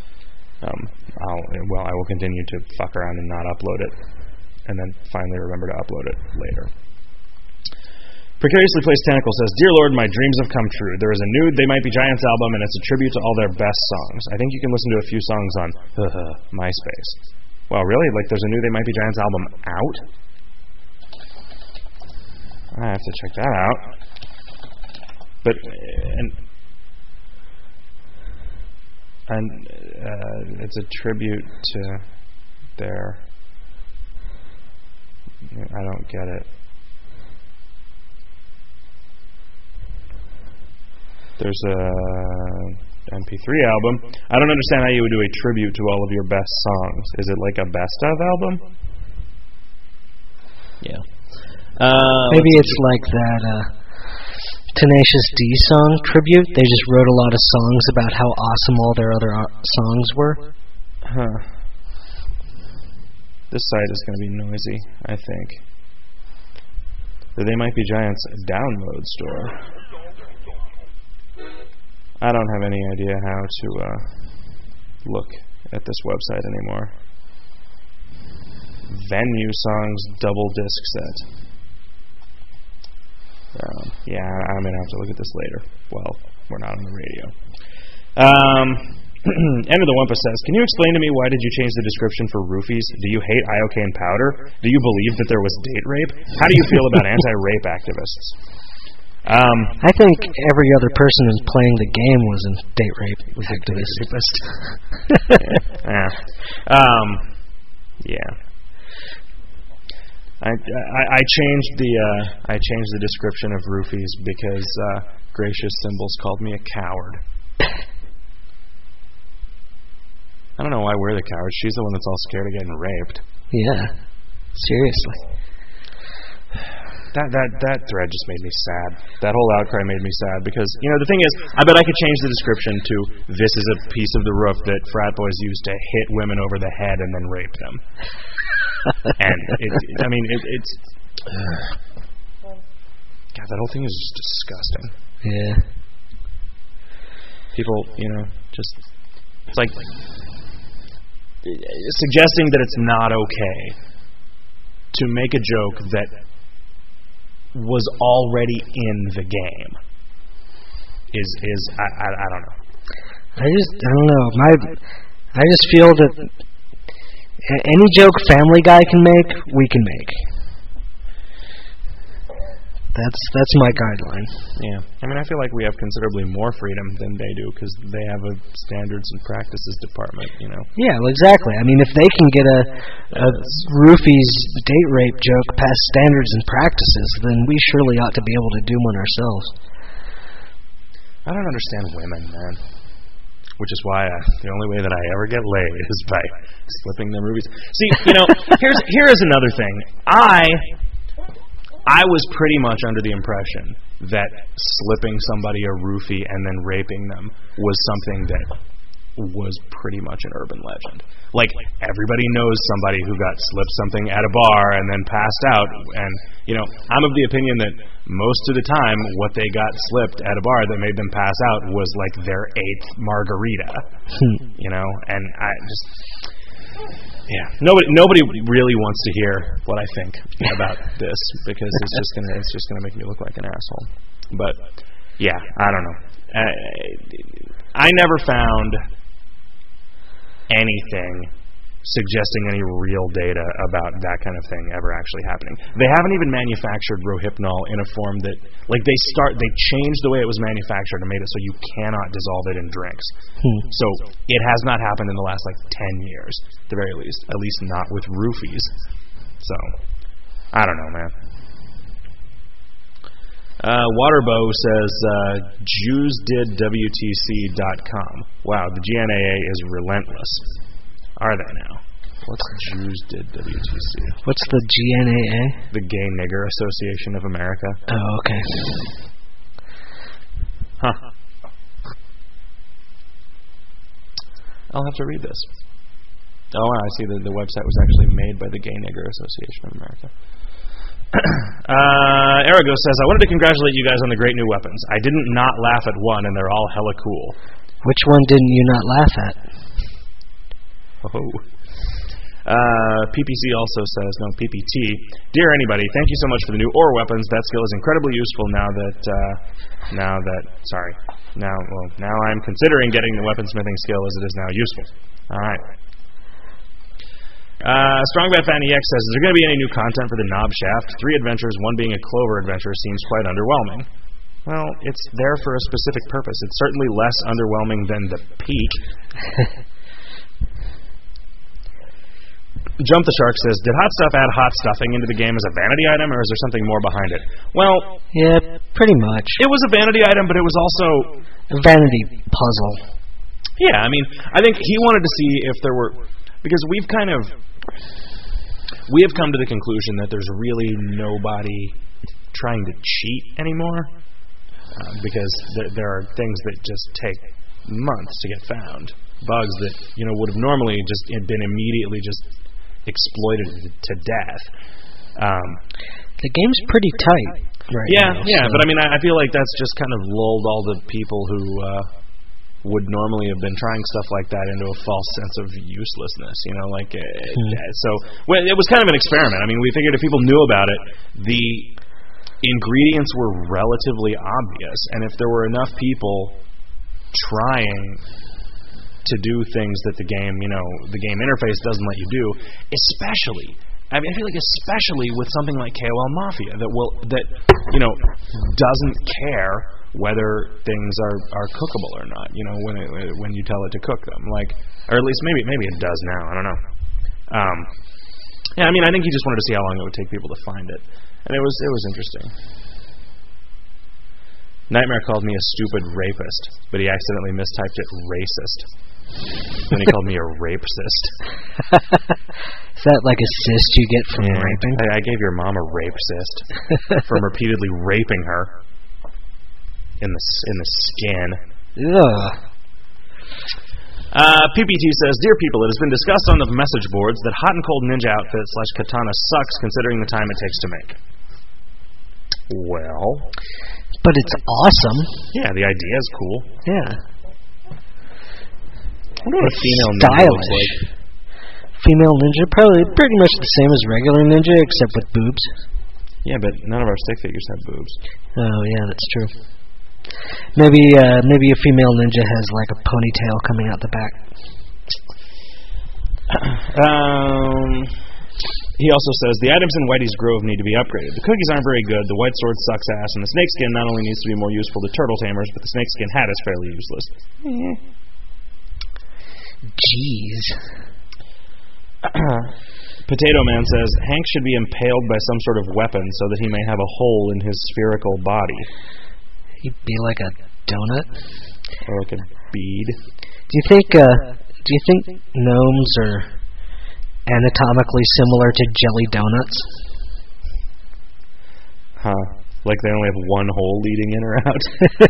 I will continue to fuck around and not upload it, and then finally remember to upload it later. Precariously Placed Tentacle says, Dear Lord, my dreams have come true. There is a new They Might Be Giants album, and it's a tribute to all their best songs. I think you can listen to a few songs on MySpace. Well, really? Like there's a new They Might Be Giants album out? I have to check that out. But, and it's a tribute to their... I don't get it. There's a MP3 album. I don't understand how you would do a tribute to all of your best songs. Is it like a best of album? Yeah.
Maybe it's like that Tenacious D song tribute. They just wrote a lot of songs about how awesome all their other songs were.
Huh. This site is going to be noisy, I think. They Might Be Giants download store. I don't have any idea how to look at this website anymore. Venue Songs double disc set. Yeah, I'm going to have to look at this later. Well, we're not on the radio. End of the Wumpus says, can you explain to me why did you change the description for roofies? Do you hate iocane powder? Do you believe that there was date rape? How do you feel about anti-rape activists?
I think every other person who's playing the game was a date rape activist.
Yeah. I changed the description of roofies because Gracious Symbols called me a coward. I don't know why we're the cowards. She's the one that's all scared of getting raped.
Yeah. Seriously.
That thread just made me sad. That whole outcry made me sad because, the thing is, I bet I could change the description to this is a piece of the roof that frat boys use to hit women over the head and then rape them. And it's God, that whole thing is just disgusting.
Yeah.
People, just it's like suggesting that it's not okay to make a joke that was already in the game is I don't know.
I don't know. I just feel that any joke Family Guy can make, we can make. That's my guideline.
Yeah. I feel like we have considerably more freedom than they do because they have a standards and practices department,
Yeah, well, exactly. If they can get a Roofie's date rape joke past standards and practices, then we surely ought to be able to do one ourselves.
I don't understand women, man. Which is why the only way that I ever get laid is by slipping them rubies. See, here is another thing. I was pretty much under the impression that slipping somebody a roofie and then raping them was something that was pretty much an urban legend. Like, everybody knows somebody who got slipped something at a bar and then passed out. And, I'm of the opinion that most of the time what they got slipped at a bar that made them pass out was like their 8th margarita. And I just... Yeah, nobody really wants to hear what I think about this because it's just gonna make me look like an asshole. But yeah, I don't know. I never found anything suggesting any real data about that kind of thing ever actually happening. They haven't even manufactured Rohypnol in a form that, like, they changed the way it was manufactured and made it so you cannot dissolve it in drinks. So it has not happened in the last 10 years, at the very least. At least not with roofies. So I don't know, man. Waterbow says JewsDidWTC.com. Wow, the GNAA is relentless. Are they now? What's Jews Did WTC?
What's the GNAA?
The Gay Nigger Association of America.
Oh, okay.
Huh. I'll have to read this. Oh, I see that the website was actually made by the Gay Nigger Association of America. Arago says, I wanted to congratulate you guys on the great new weapons. I didn't not laugh at one, and they're all hella cool.
Which one didn't you not laugh at?
Oh. PPC also says, no, PPT. Dear anybody, thank you so much for the new ore weapons. That skill is incredibly useful now I'm considering getting the weaponsmithing skill as it is now useful. All right. Strongbad Fan EX says, is there going to be any new content for the Knob Shaft? 3 adventures, one being a Clover adventure, seems quite underwhelming. Well, it's there for a specific purpose. It's certainly less underwhelming than the Peak. Jump the Shark says, did Hot Stuff add hot stuffing into the game as a vanity item, or is there something more behind it? Well,
yeah, pretty much.
It was a vanity item, but it was also
a vanity puzzle.
Yeah, I think he wanted to see if there were, because we have come to the conclusion that there's really nobody trying to cheat anymore, because there are things that just take months to get found. Bugs that would have normally just been immediately just exploited to death.
The game's pretty tight right now.
Yeah, so. But I feel like that's just kind of lulled all the people who would normally have been trying stuff like that into a false sense of uselessness. So it was kind of an experiment. We figured if people knew about it, the ingredients were relatively obvious, and if there were enough people trying to do things that the game interface doesn't let you do, especially, I feel like especially with something like KOL Mafia that doesn't care whether things are cookable or not, when you tell it to cook them, or at least maybe it does now, I don't know. I think he just wanted to see how long it would take people to find it, and it was interesting. Nightmare called me a stupid rapist, but he accidentally mistyped it racist. Then he called me a rapist.
Is that like a cyst you get from raping?
I gave your mom a rape cyst from repeatedly raping her in the skin.
Ugh.
PPT says, Dear people, it has been discussed on the message boards that hot and cold ninja outfit / katana sucks considering the time it takes to make. Well,
but it's awesome.
Yeah, the idea is cool.
Yeah.
I wonder what a female ninja looks like.
Female ninja, probably pretty much the same as regular ninja, except with boobs.
Yeah, but none of our stick figures have boobs.
Oh, yeah, that's true. Maybe a female ninja has like a ponytail coming out the back.
He also says, the items in Whitey's Grove need to be upgraded. The cookies aren't very good, the white sword sucks ass, and the snakeskin not only needs to be more useful to turtle tamers, but the snakeskin hat is fairly useless.
Jeez.
Potato Man says, Hank should be impaled by some sort of weapon so that he may have a hole in his spherical body.
He'd be like a donut?
Or like a bead.
Do you think gnomes are anatomically similar to jelly donuts?
Huh. Like they only have one hole leading in or out?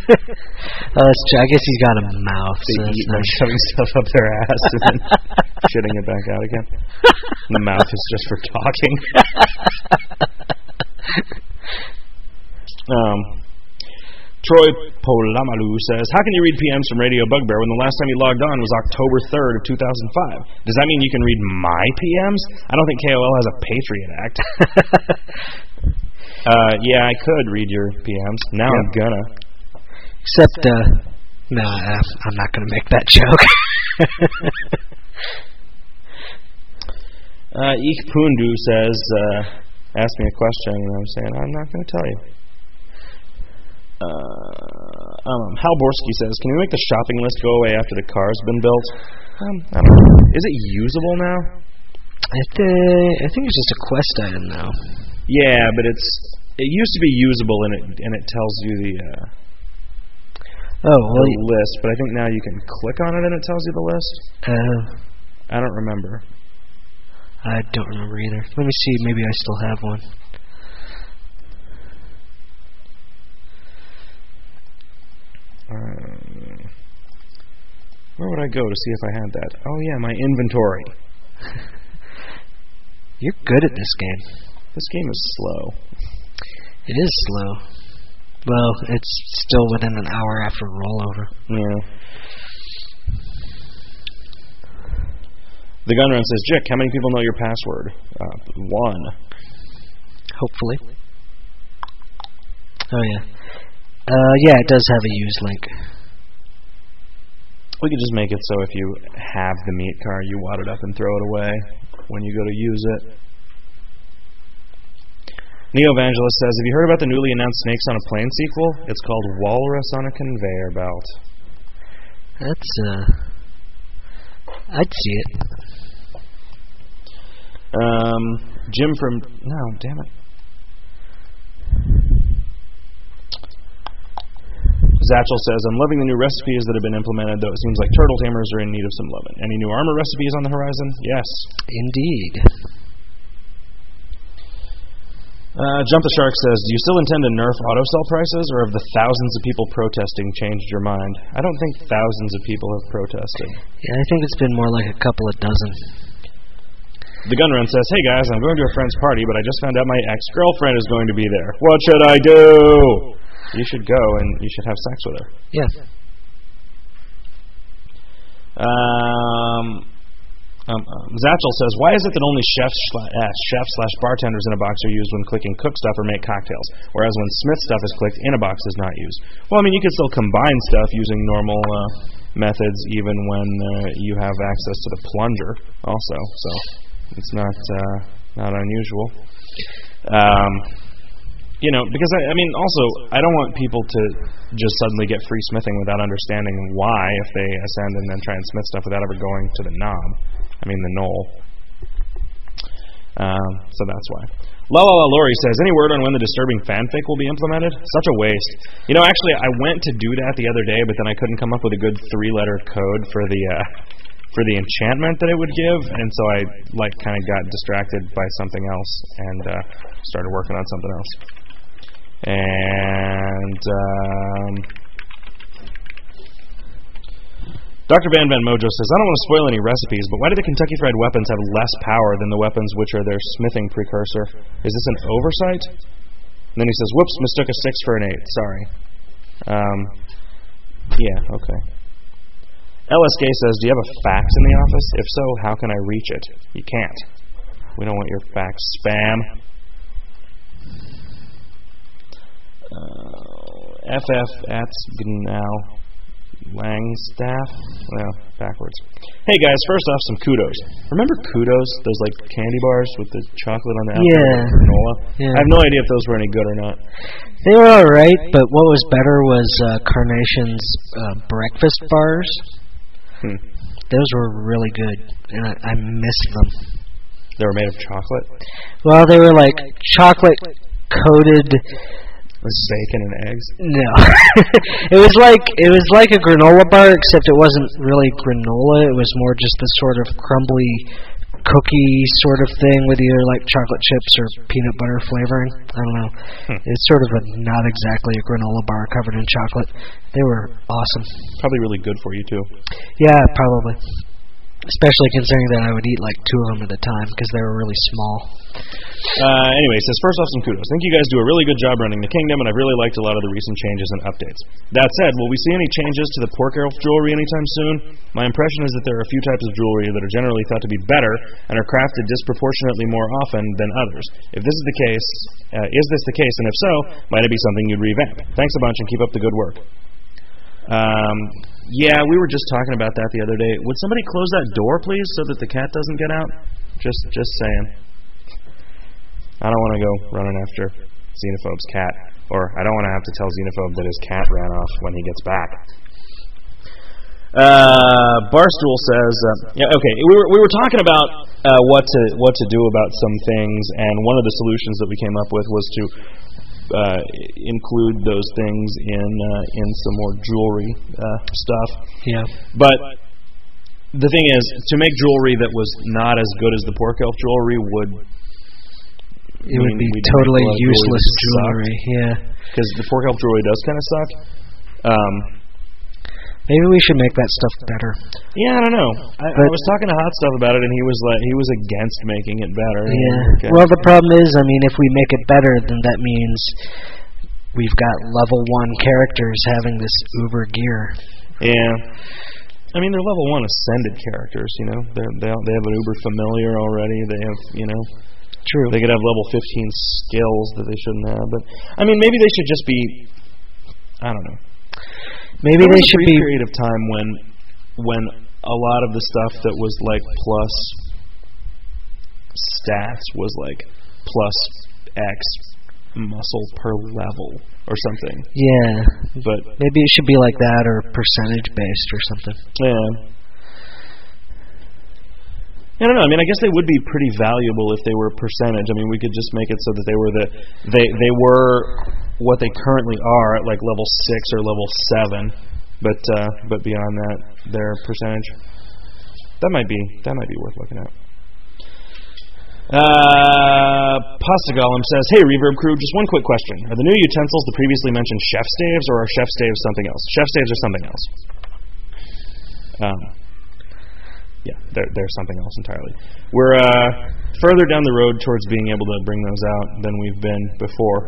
I guess he's got a mouth.
They eat by shoving stuff up their ass and then shitting it back out again. And the mouth is just for talking. Troy Polamalu says, how can you read PMs from Radio Bugbear when the last time you logged on was October 3rd of 2005? Does that mean you can read my PMs? I don't think KOL has a Patriot Act. Yeah, I could read your PMs. Now I'm gonna.
Except, no, I'm not gonna make that joke.
Ik Pundu says, ask me a question, and I'm saying, I'm not gonna tell you. Hal Borski says, can we make the shopping list go away after the car's been built? I don't know. Is it usable now?
I think it's just a quest item now.
Yeah, but it used to be usable and it tells you the list, but I think now you can click on it and it tells you the list. I don't remember.
I don't remember either. Let me see, maybe I still have one.
Where would I go to see if I had that? Oh yeah, my inventory.
You're good at this game.
This game is slow.
It is slow. Well, it's still within an hour after rollover.
Yeah. The Gunrun says, Jick, how many people know your password? 1.
Hopefully. Oh yeah. Yeah, it does have a use link.
We could just make it so if you have the meat car, you wad it up and throw it away when you go to use it. Neo-Evangelist says, have you heard about the newly announced Snakes on a Plane sequel? It's called Walrus on a Conveyor Belt.
That's, I'd see it.
Jim from... No, damn it. Zatchel says, I'm loving the new recipes that have been implemented, though it seems like turtle tamers are in need of some loving. Any new armor recipes on the horizon? Yes.
Indeed.
Jump the Shark says, do you still intend to nerf auto cell prices, or have the thousands of people protesting changed your mind? I don't think thousands of people have protested.
Yeah, I think it's been more like a couple of dozen.
The Gunrun says, hey guys, I'm going to a friend's party, but I just found out my ex-girlfriend is going to be there. What should I do? You should go and you should have sex with her.
Yeah.
Zatchel says, why is it that only chefs/bartenders in a box are used when clicking cook stuff or make cocktails, whereas when Smith stuff is clicked in a box is not used? Well, I mean, you can still combine stuff using normal methods even when you have access to the plunger also, so it's not unusual. You know, because I mean, also, I don't want people to just suddenly get free smithing without understanding why if they ascend and then try and smith stuff without ever going to the knob. I mean, the knoll. So that's why. La La La Lori says, any word on when the disturbing fanfic will be implemented? Such a waste. You know, actually, I went to do that the other day, but then I couldn't come up with a good 3-letter code for the enchantment that it would give, and so I kind of got distracted by something else and started working on something else. And Dr. Van Van Mojo says, I don't want to spoil any recipes, but why do the Kentucky Fried weapons have less power than the weapons which are their smithing precursor? Is this an oversight? And then he says, whoops, mistook a 6 for an 8. Sorry. Yeah, okay. LSK says, do you have a fax in the office? If so, how can I reach it? You can't. We don't want your fax spam. FF at Gnau. Langstaff? Well, backwards. Hey guys, first off, some kudos. Remember kudos? Those candy bars with the chocolate on the outside?
Yeah.
Granola?
Yeah.
I have no idea if those were any good or not.
They were alright, but what was better was Carnation's breakfast bars. Those were really good, and I missed them.
They were made of chocolate?
Well, they were chocolate coated.
With bacon and eggs?
No. It was like a granola bar, except it wasn't really granola. It was more just the sort of crumbly cookie sort of thing with either chocolate chips or peanut butter flavoring. I don't know. It's sort of not exactly a granola bar covered in chocolate. They were awesome.
Probably really good for you too.
Yeah, probably. Especially considering that I would eat 2 of them at a time because they were really small.
Anyway, he says, first off, some kudos. I think you guys do a really good job running the kingdom, and I've really liked a lot of the recent changes and updates. That said, will we see any changes to the Pork Elf jewelry anytime soon? My impression is that there are a few types of jewelry that are generally thought to be better and are crafted disproportionately more often than others. If this is the case, is this the case, and if so, might it be something you'd revamp? Thanks a bunch, and keep up the good work. Yeah, we were just talking about that the other day. Would somebody close that door, please, so that the cat doesn't get out? Just saying. I don't want to go running after Xenophobe's cat, or I don't want to have to tell Xenophobe that his cat ran off when he gets back. Barstool says, okay, we were talking about what to do about some things, and one of the solutions that we came up with was to include those things in some more jewelry stuff. Yeah. But the thing is, to make jewelry that was not as good as the Pork Elf jewelry would be totally useless jewelry. Yeah. Because the Pork Elf jewelry does kind of suck.
Maybe we should make that stuff better.
Yeah, I don't know. I was talking to Hot Stuff about it, and he was against making it better.
Yeah. Well, the problem is, if we make it better, then that means we've got level 1 characters having this uber gear. Yeah.
They're level 1 ascended characters. They have an uber familiar already. They have
True.
They could have level 15 skills that they shouldn't have. But maybe they should just be. I don't know.
Maybe they should be.
There was a period of time when a lot of the stuff that was plus stats was plus X muscle per level or something.
Yeah.
But
maybe it should be like that or percentage based or something.
Yeah. I don't know. I guess they would be pretty valuable if they were percentage. We could just make it so that they were they were what they currently are at level 6 or level 7, but beyond that, their percentage. That might be worth looking at. Pasta Golem says, "Hey Reverb Crew, just one quick question: are the new utensils the previously mentioned chef staves, or are chef staves something else? Chef staves are something else." Yeah, they're something else entirely. We're further down the road towards being able to bring those out than we've been before.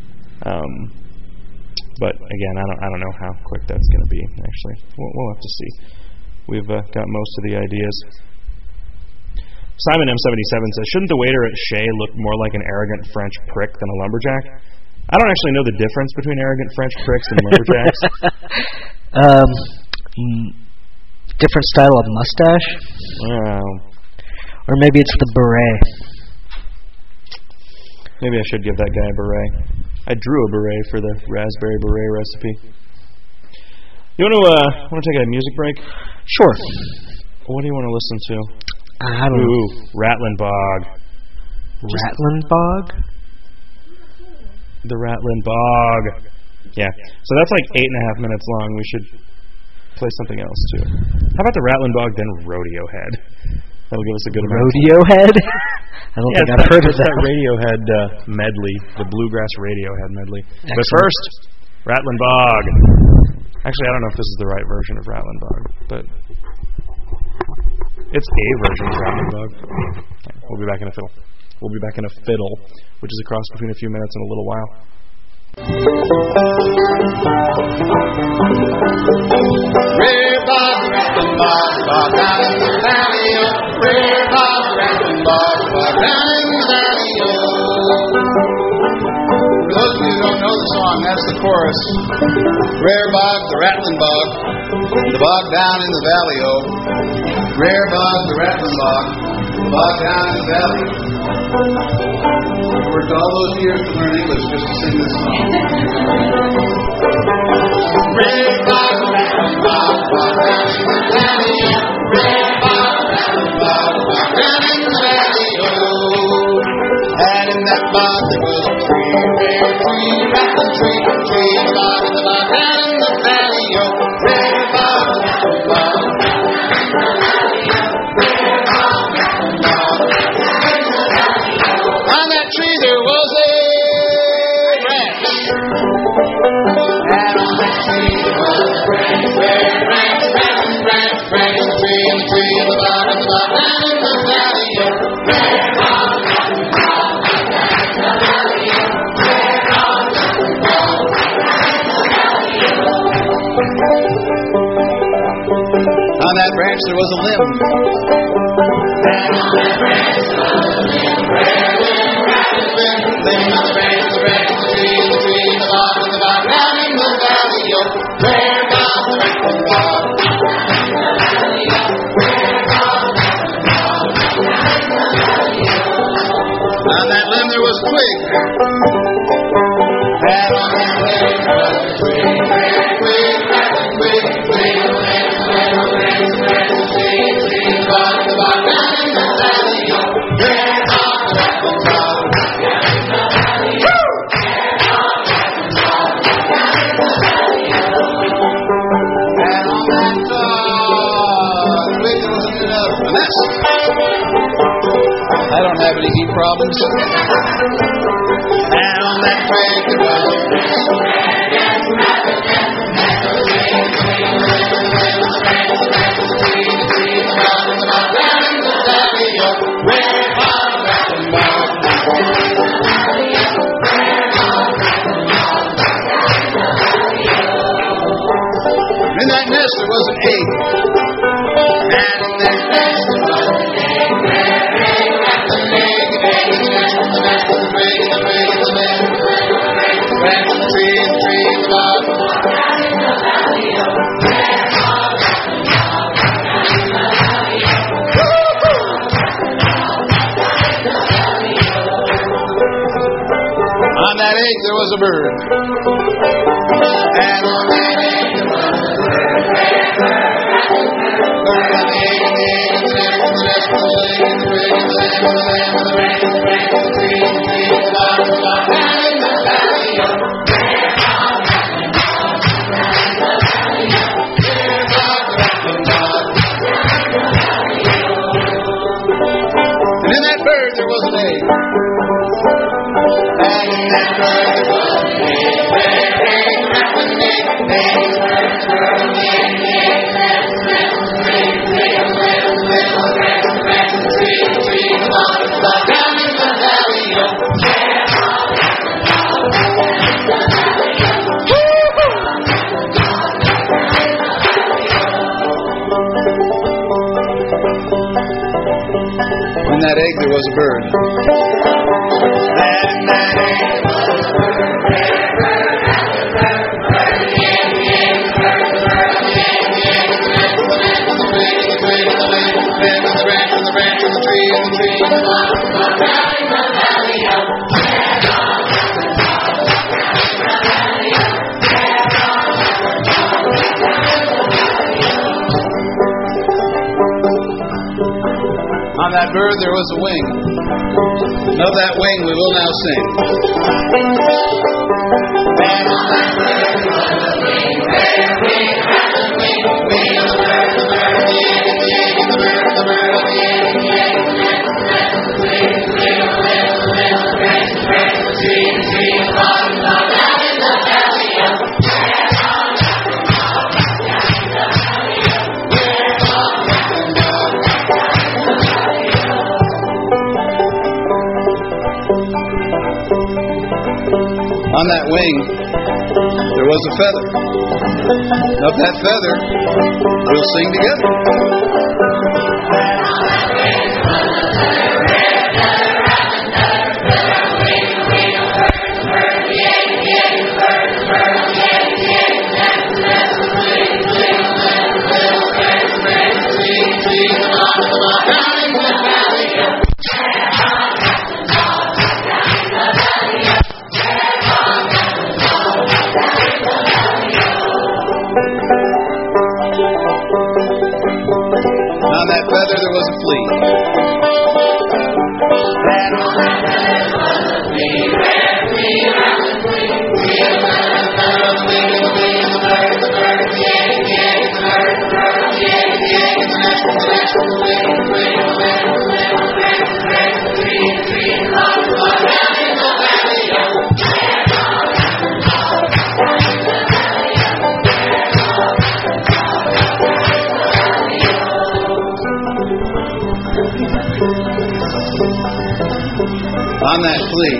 But again, I don't know how quick that's going to be. Actually, we'll have to see. We've got most of the ideas. Simon M77 says, "Shouldn't the waiter at Shea look more like an arrogant French prick than a lumberjack?" I don't actually know the difference between arrogant French pricks and lumberjacks.
Different style of mustache? Or maybe it's the beret.
Maybe I should give that guy a beret. I drew a beret for the raspberry beret recipe. You want to take a music break?
Sure.
What do you want to listen to?
I don't know.
Rattlin' Bog.
Ratlin Bog?
The Ratlin Bog. Yeah. So that's like 8.5 minutes long. We should play something else too. How about the Ratlin Bog, then Radiohead? That'll give us a good amount.
Radiohead? I don't think I've heard of that.
Radiohead medley, the bluegrass Radiohead medley.
Excellent.
But first, Ratlin Bog. Actually, I don't know if this is the right version of Ratlin Bog, but it's a version of Ratlin Bog. We'll be back in a fiddle. We'll be back in a fiddle, which is a cross between a few minutes and a little while.
Red Bob, Ratlin Bog, Bog down in the valley, oh. Red Bob, Ratlin Bog, Bog down in the valley, oh. For those of you who don't know the song, that's the chorus. Rare bog, the Ratlin Bog, the bog down in the valley, oh. Rare bog, the Ratlin Bog, the bog down in the valley. I worked all those years to learn English just to sing this song. Rare bog, the Ratlin Bog, bog down in the valley, oh. Rare bog, Ratlin Bog, bog down in the valley, oh. And in that bog there was a tree, rare tree, Ratlin tree, tree, bog in the bog down in the valley, oh. Rare bog, Ratlin Bog. On that tree there was a branch, and on that tree there was a branch, branch, branch, branch, branch, in the tree, in the tree, in the bog, down in the valley, oh. On that branch there was a limb. And on that branch there was a limb. Limb on the branch, the branch, the tree, the bog, down in the valley, oh. Where God, the Ratlin Bog. On that limb there was a twig. And on that twig there was a twig. Twig, twig, twig, I don't have any heat problems. And on that twig there was a in that nest there was an egg. And in that nest there was an egg. An egg, an egg, in the nest, in the nest, in the twig, in the twig, in the nest, in the twig, in the twig, in the branch, in the tree, in the tree, in the bog. On that egg there was a bird. And on that egg there was a bird. Bird on the egg, and the egg, and the nest, and the nest, and the leg, and the rig, and the lamb, and the lamb, and the branch, and the branch, and the tree, and the tree, and the bog, down in the valley, oh. And in that bird there was an egg. And in that bird there was an egg. Egg, Ratlin, egg, egg, down in the valley, oh. In that egg there was a bird. And in that egg there was a bird. On
that bird there was a wing, and of that wing we will now sing. And on that bird there was a wing, rare wing, rattling wing, wing of the bird, the bird, the egg, the egg, the bird, the bird, the egg, the egg, the egg, the wing, wing, the wing, the wing, the wing, the wing, the tree, the tree, the bottom, down in the valley of on that wing, there was a feather. Of that feather, we'll sing together. On that feather there was a flea. And on that feather there was a flea. Red flea, rattling flea. Flea of the feather, feather of the wing, of the wing, of the bird, the bird, the egg, the egg, the bird, the bird, the egg, the egg, the nest, the nest, the wing, the wing, the wing, the wing, the wing, the wing, the tree, the tree, the rock, the rock, down in the valley of on that flea,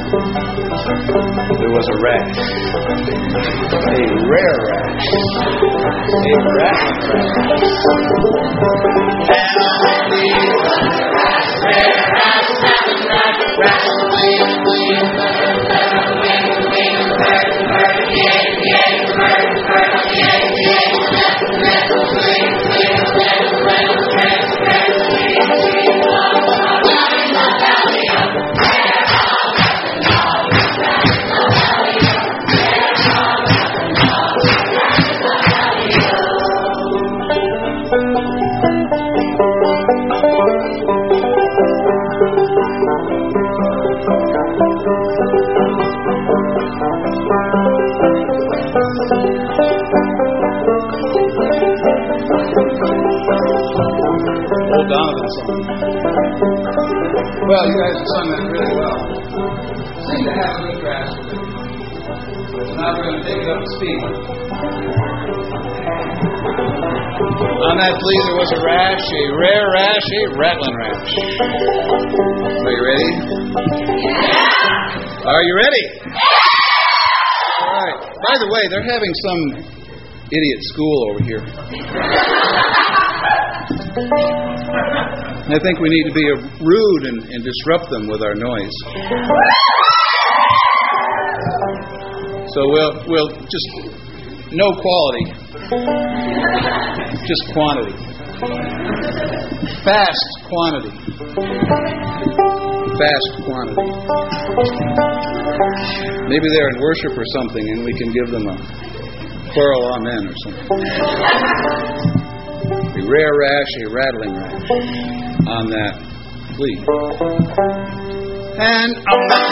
there was a rash, a rare rash, a rattling rash. And on that flea, there was a rash, rare rash, rattling rash, rattling flea, flea, feather, feather, wing, wing, bird, bird, the egg, the egg, the bird, the bird, the egg, the egg, the nest, the nest, the flea, flea, the wing, the wing, the wing, the wing, the tree, the tree, the rock, the rock, down in the valley of Old Donovan song. Well, you guys have sung that really well. Seem to have a good grasp of it. So now we're going to take it up to speed. On that flea there was a rash, a rare rash, a rattling rash. Are you ready? Yeah! Are you ready? Yeah! All right. By the way, they're having some idiot school over here. I think we need to be rude and disrupt them with our noise. So we'll just no quality, just quantity. Fast quantity. Fast quantity. Maybe they're in worship or something, and we can give them a choral amen or something. A rare rash, a rattling rash on that flea. And on that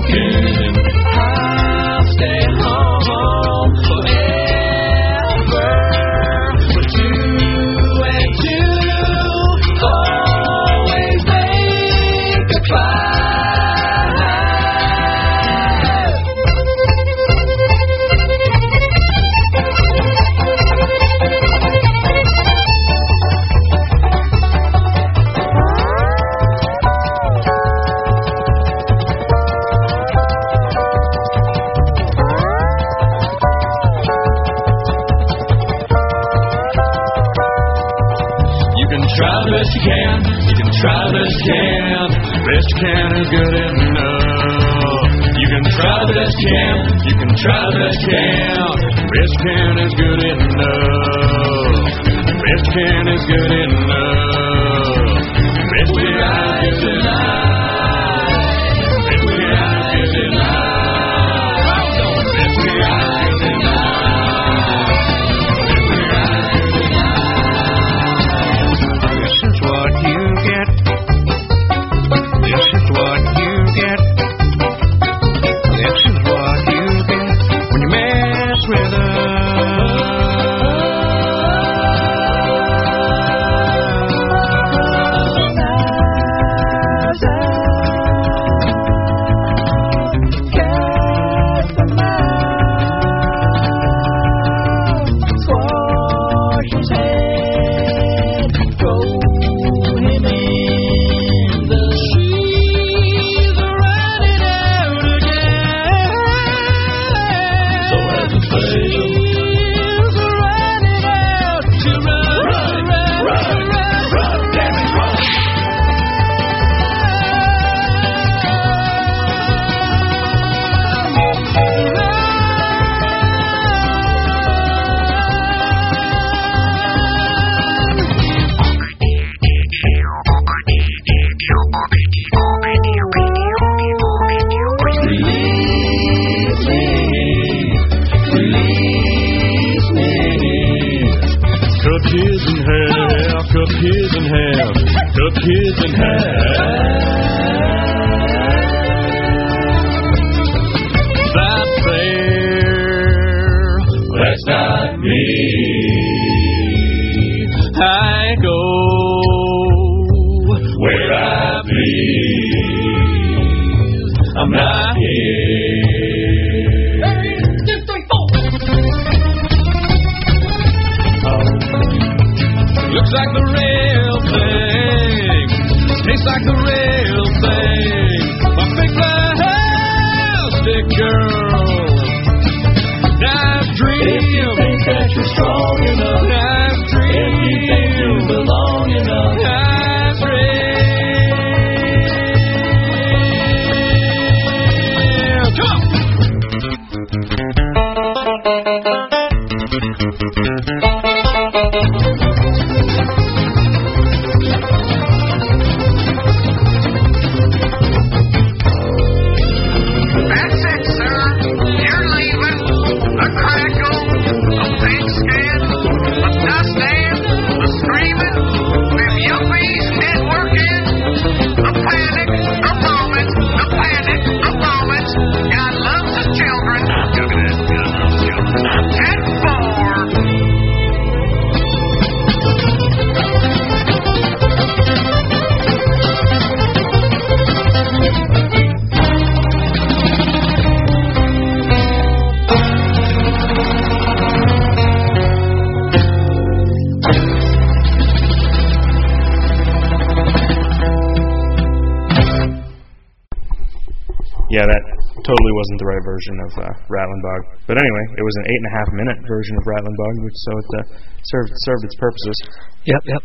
walking. I'll stay home forever. But 2 and 2 always make a 5. Best you can, you can try the best you can. Best you can is good enough. You can try the best you can, you can try the best you can. Best you can is good enough. Best you can is good enough. Best you can is good enough. Best you can is good enough. Best you can is good enough.
Yeah, that totally wasn't the right version of Rattlin' Bog. But anyway, it was an 8.5-minute version of Rattlin' Bog, which so it served its purposes.
Yep.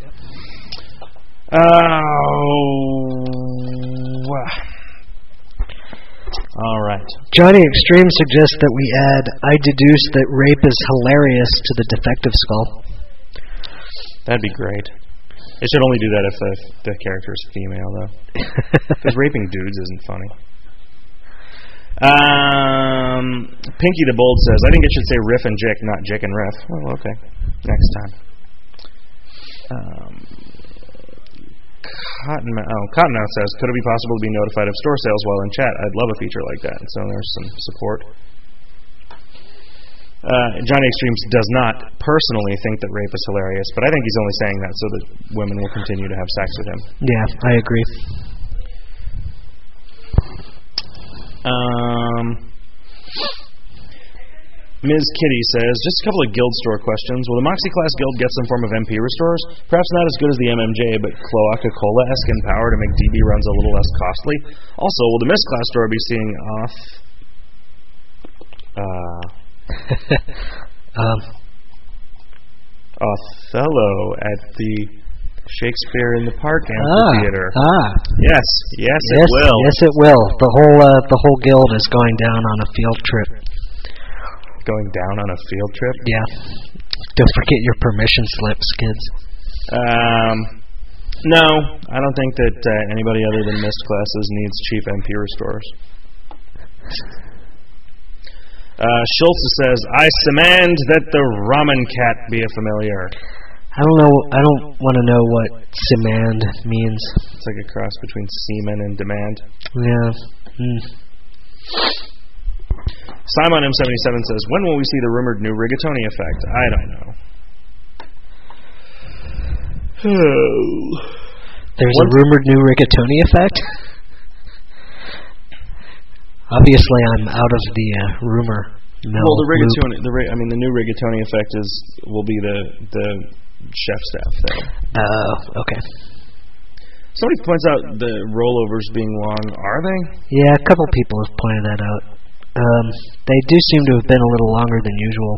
All right.
Johnny Extreme suggests that we add, I deduce that rape is hilarious to the defective skull.
That'd be great. It should only do that if the character is female, though. Because raping dudes isn't funny. Pinky the Bold says, I think it should say Riff and Jick, not Jick and Riff. Well, okay. Next time. Cottonmouth says, could it be possible to be notified of store sales while in chat? I'd love a feature like that. So there's some support. Johnny Extremes does not personally think that rape is hilarious, but I think he's only saying that so that women will continue to have sex with him.
Yeah, I agree.
Ms. Kitty says, just a couple of guild store questions. Will the Moxie Class Guild get some form of MP restores? Perhaps not as good as the MMJ, but Cloaca Cola-esque in power to make DB runs a little less costly. Also, will the Mist Class store be seeing off... Othello at the Shakespeare in the Park Amphitheater. Yes, it will.
Yes, it will. The whole guild is going down on a field trip.
Going down on a field trip?
Yeah. Don't forget your permission slips, kids.
No, I don't think that anybody other than Mist classes needs cheap MP restores. Schultz says, I demand that the ramen cat be a familiar.
I don't know. I don't want to know what demand means.
It's like a cross between semen and demand.
Yeah.
Simon M77 says, when will we see the rumored new rigatoni effect? I don't know.
There's a rumored new rigatoni effect? Obviously, I'm out of the rumor mill.
Well, the rigatoni, the new rigatoni effect will be the chef staff thing.
Okay.
Somebody points out the rollovers being long. Are they?
Yeah, a couple people have pointed that out. They do seem to have been a little longer than usual.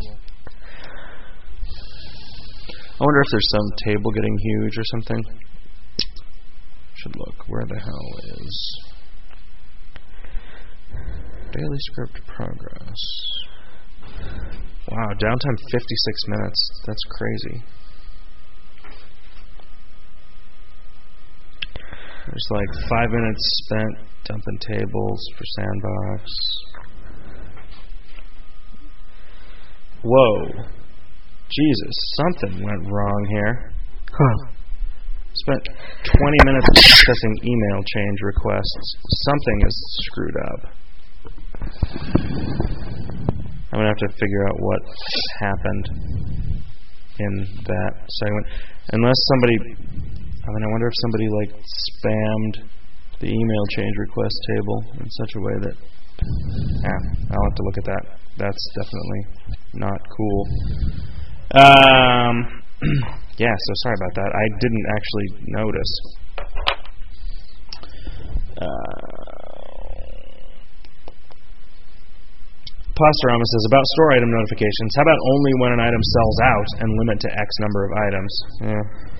I wonder if there's some table getting huge or something. Should look. Where the hell is daily script progress? Wow, downtime 56 minutes. That's crazy. There's like 5 minutes spent dumping tables for Sandbox. Whoa. Jesus, something went wrong here.
Huh.
Spent 20 minutes processing email change requests. Something is screwed up. I'm going to have to figure out what happened in that segment. Unless somebody... I wonder if somebody spammed the email change request table in such a way that... I'll have to look at that. That's definitely not cool. Yeah, so sorry about that. I didn't actually notice. Posturama says, about store item notifications, how about only when an item sells out and limit to X number of items? Yeah.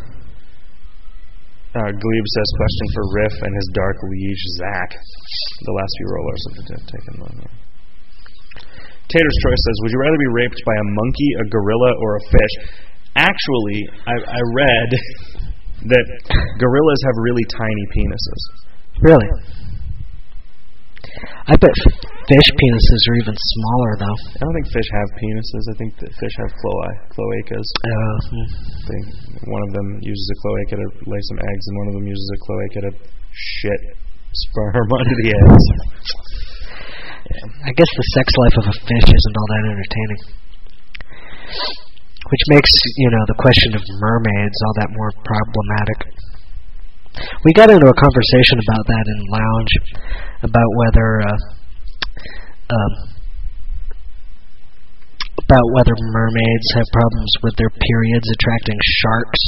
Glebe says, question for Riff and his dark liege, Zach. The last few rollers have taken long. Tater's Choice says, would you rather be raped by a monkey, a gorilla, or a fish? Actually, I read that gorillas have really tiny penises.
Really? I bet fish penises are even smaller, though.
I don't think fish have penises. I think that fish have cloacas. One of them uses a cloaca to lay some eggs, and one of them uses a cloaca to shit sperm onto the eggs.
I guess the sex life of a fish isn't all that entertaining. Which makes, the question of mermaids all that more problematic. We got into a conversation about that in Lounge, about whether mermaids have problems with their periods attracting sharks.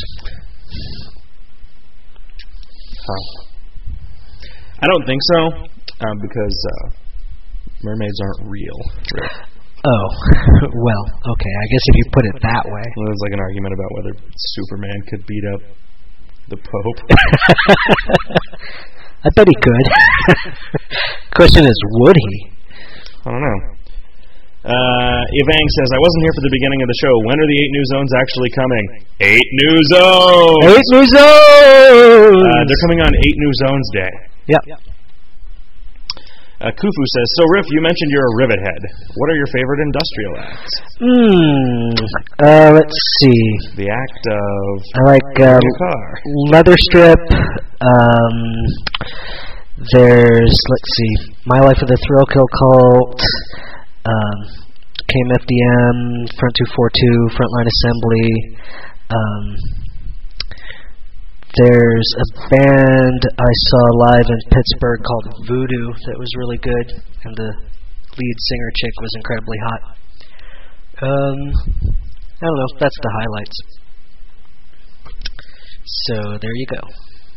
I don't think so, because mermaids aren't real.
Oh, well, okay. I guess if you put it that way.
Well, there's like an argument about whether Superman could beat up the Pope.
I bet he could. Question is, would he?
I don't know. Evang says, I wasn't here for the beginning of the show. When are the 8 new zones actually coming? 8 new zones!
8 new zones!
They're coming on 8 new zones day.
Yep.
Kufu says, so Riff, you mentioned you're a rivet head. What are your favorite industrial acts?
Let's see.
The act of
I like
a car.
Leather Strip. There's, let's see, My Life of the Thrill Kill Cult. KMFDM, Front 242, Frontline Assembly. There's a band I saw live in Pittsburgh called Voodoo that was really good, and the lead singer chick was incredibly hot. I don't know, that's the highlights. So there you go.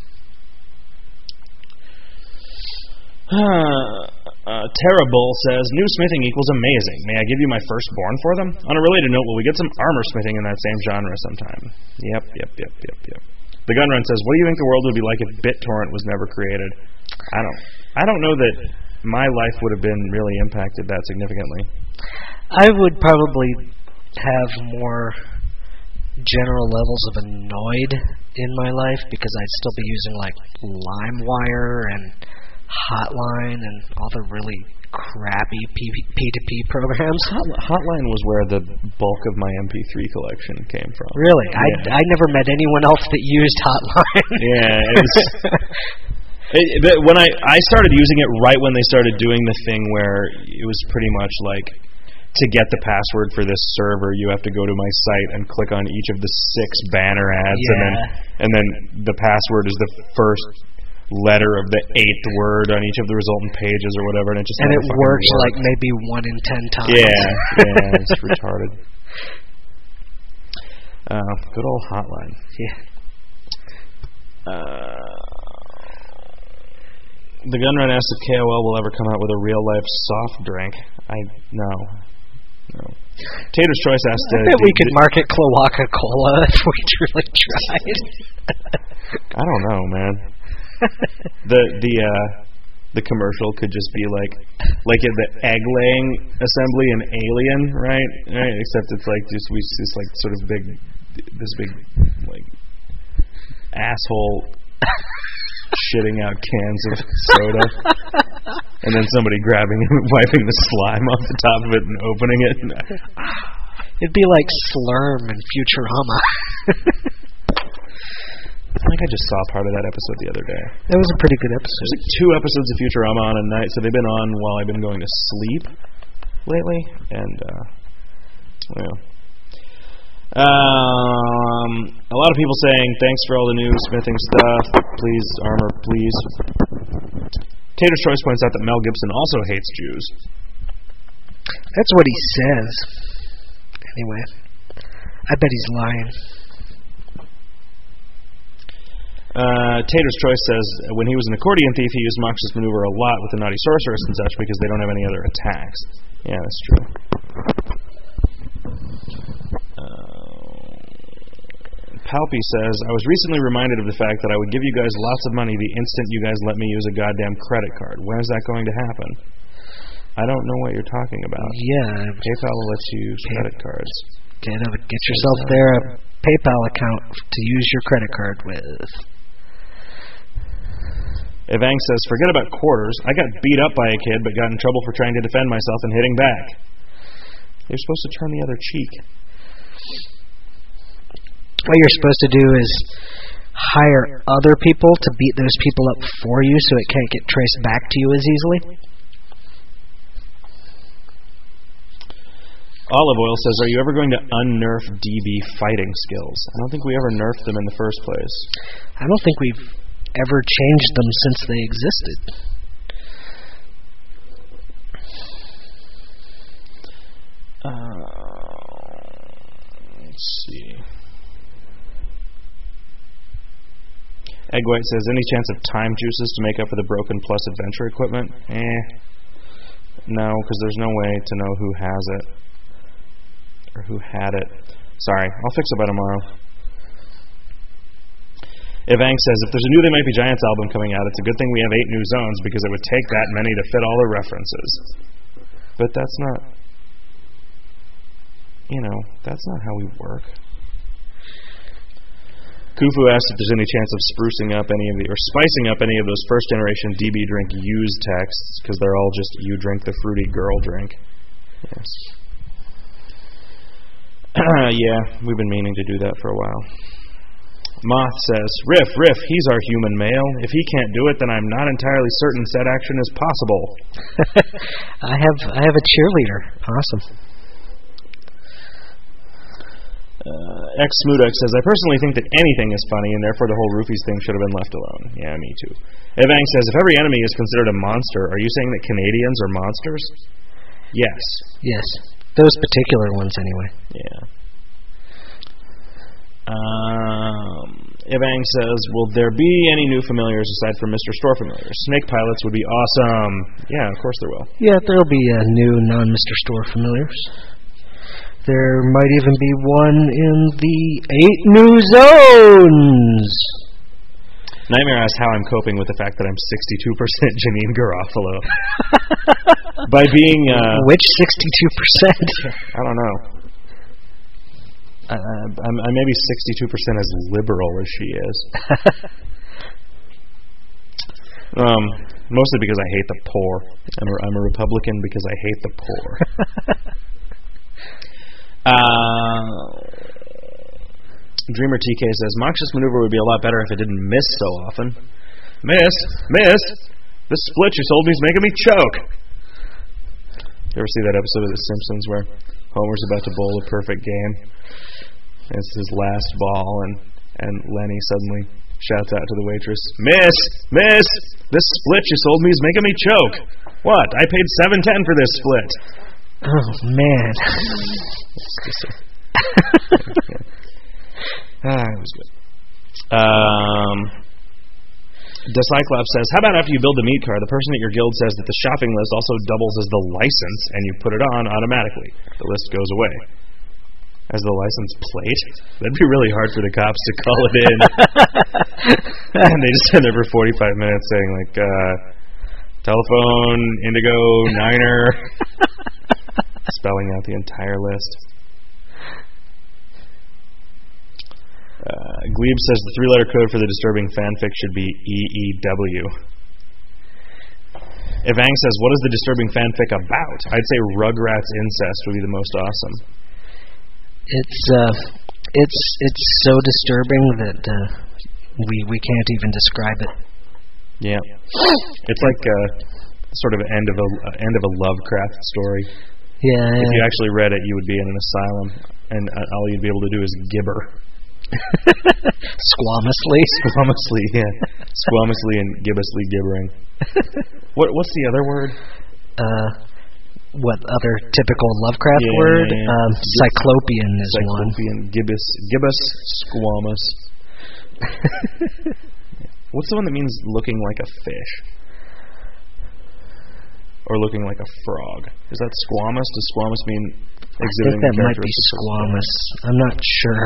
Terra Bull says, new smithing equals amazing. May I give you my firstborn for them? On a related note, will we get some armor smithing in that same genre sometime? Yep. The Gunrun says, what do you think the world would be like if BitTorrent was never created? I don't know that my life would have been really impacted that significantly.
I would probably have more general levels of annoyed in my life because I'd still be using like LimeWire and Hotline and all the really crappy P2P programs.
Hotline was where the bulk of my MP3 collection came from.
Really?
Yeah.
I never met anyone else that used Hotline.
Yeah. When I started using it right when they started doing the thing where it was pretty much like, to get the password for this server, you have to go to my site and click on each of the 6 banner ads, and then the password is the first letter of the 8th word on each of the resultant pages or whatever, and it just
works like maybe 1 in 10 times.
Yeah, it's retarded. Good old Hotline.
Yeah.
The Gunrun asks if KOL will ever come out with a real life soft drink. No. Tater's Choice asked,
I bet we could market Cloaca Cola if we really tried.
I don't know, man. The commercial could just be like at the egg laying assembly in Alien, right? Except it's like this like sort of big like asshole shitting out cans of soda, and then somebody grabbing it and wiping the slime off the top of it and opening it.
It'd be like Slurm in Futurama.
I think I just saw part of that episode the other day.
That was a pretty good episode.
There's like 2 episodes of Futurama on a night, so they've been on while I've been going to sleep lately, and a lot of people saying thanks for all the new smithing stuff. Please, armor, please. Tater's Choice points out that Mel Gibson also hates Jews.
That's what he says. Anyway, I bet he's lying.
Tater's Choice says when he was an accordion thief, he used Mox's maneuver a lot with the Naughty Sorceress and such because they don't have any other attacks. Yeah, that's true. Palpy says, I was recently reminded of the fact that I would give you guys lots of money the instant you guys let me use a goddamn credit card. When is that going to happen? I don't know what you're talking about.
Yeah.
PayPal will let you use credit cards.
Get yourself there a PayPal account to use your credit card with.
Evang says, forget about quarters. I got beat up by a kid but got in trouble for trying to defend myself and hitting back. You're supposed to turn the other cheek.
What you're supposed to do is hire other people to beat those people up for you so it can't get traced back to you as easily.
Olive Oil says, are you ever going to unnerf DB fighting skills? I don't think we ever nerfed them in the first place.
I don't think we've ever changed them since they existed.
Let's see. Egg White says, any chance of time juices to make up for the broken plus adventure equipment? No, because there's no way to know who has it. Or who had it. Sorry, I'll fix it by tomorrow. Evang says, if there's a new They Might Be Giants album coming out, it's a good thing we have 8 new zones because it would take that many to fit all the references. But that's not, that's not how we work. Kufu asked if there's any chance of spicing up any of those first generation DB drink used texts, because they're all just "you drink the fruity girl drink." Yes. Yeah, we've been meaning to do that for a while. Moth says, Riff, he's our human male. If he can't do it, then I'm not entirely certain said action is possible.
I have a cheerleader. Awesome.
X-Smoodux says, I personally think that anything is funny, and therefore the whole Roofies thing should have been left alone. Yeah, me too. Evang says, if every enemy is considered a monster, are you saying that Canadians are monsters? Yes.
Yes. Those particular ones, anyway.
Yeah. Evang says, will there be any new familiars aside from Mr. Store familiars? Snake pilots would be awesome. Yeah, of course there will.
Yeah, there'll be new non-Mr. Store familiars. There might even be one in the 8 new zones.
Nightmare asks how I'm coping with the fact that I'm 62% Janine Garofalo. By being...
Which 62%?
I don't know. I'm maybe 62% as liberal as she is. Mostly because I hate the poor. I'm a Republican because I hate the poor. Dreamer TK says, Mox's maneuver would be a lot better if it didn't miss so often. Miss! This split you sold me is making me choke! You ever see that episode of The Simpsons where Homer's about to bowl a perfect game? It's his last ball, and Lenny suddenly shouts out to the waitress, Miss! This split you sold me is making me choke! What? I paid $7.10 for this split!
Oh, man.
It was good. The Cyclops says, how about after you build the meat car, the person at your guild says that the shopping list also doubles as the license, and you put it on automatically. The list goes away. As the license plate? That'd be really hard for the cops to call it in. And they just stand there for 45 minutes saying, like, telephone, Indigo, Niner. Spelling out the entire list. Glebe says the 3-letter code for the disturbing fanfic should be EEW. Evang says, what is the disturbing fanfic about? I'd say Rugrats incest would be the most awesome.
It's so disturbing that we can't even describe it.
Yeah, it's like sort of end of a Lovecraft story.
Yeah.
If you actually read it, you would be in an asylum, and all you'd be able to do is gibber.
Squamously,
yeah. Squamously and gibbously gibbering. What's the other word?
What other typical Lovecraft word? Cyclopean is
Cyclopean,
one.
gibbous, squamous. What's the one that means looking like a fish? Or looking like a frog? Is that squamous? Does squamous mean exhibiting
I think that might be squamous. I'm not sure.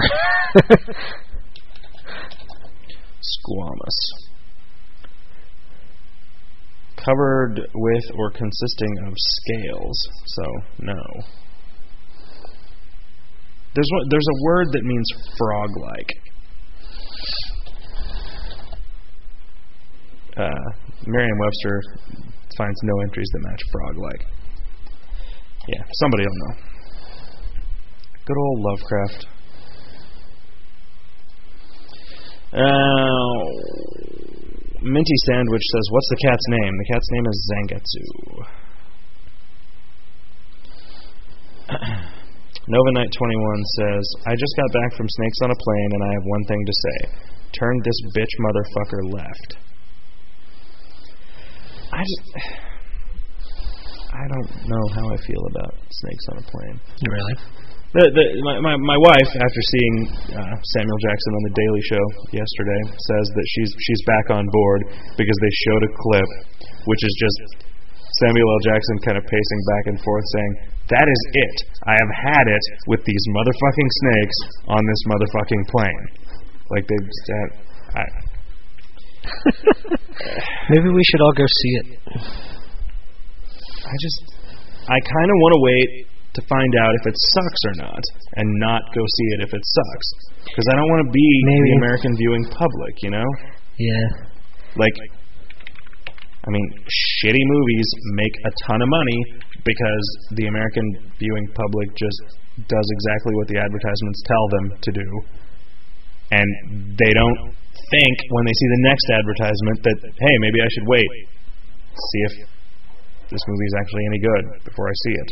Squamous. Covered with or consisting of scales. So, no. There's a word that means frog-like. Merriam-Webster finds no entries that match frog-like. Yeah, somebody will know. Good old Lovecraft. Minty Sandwich says, what's the cat's name? The cat's name is Zangetsu. Nova Knight 21 says, I just got back from Snakes on a Plane and I have one thing to say. Turn this bitch motherfucker left. I don't know how I feel about Snakes on a Plane.
Really?
My wife, after seeing Samuel Jackson on The Daily Show yesterday, says that she's back on board because they showed a clip, which is just Samuel L. Jackson kind of pacing back and forth saying, that is it. I have had it with these motherfucking snakes on this motherfucking plane. Like they've just
Maybe we should all go see it.
I kind of want to wait to find out if it sucks or not, and not go see it if it sucks. Because I don't want to be the American viewing public, you know?
Yeah.
Like, I mean, shitty movies make a ton of money because the American viewing public just does exactly what the advertisements tell them to do. And they don't think when they see the next advertisement that, hey, maybe I should wait, see if this movie is actually any good before I see it.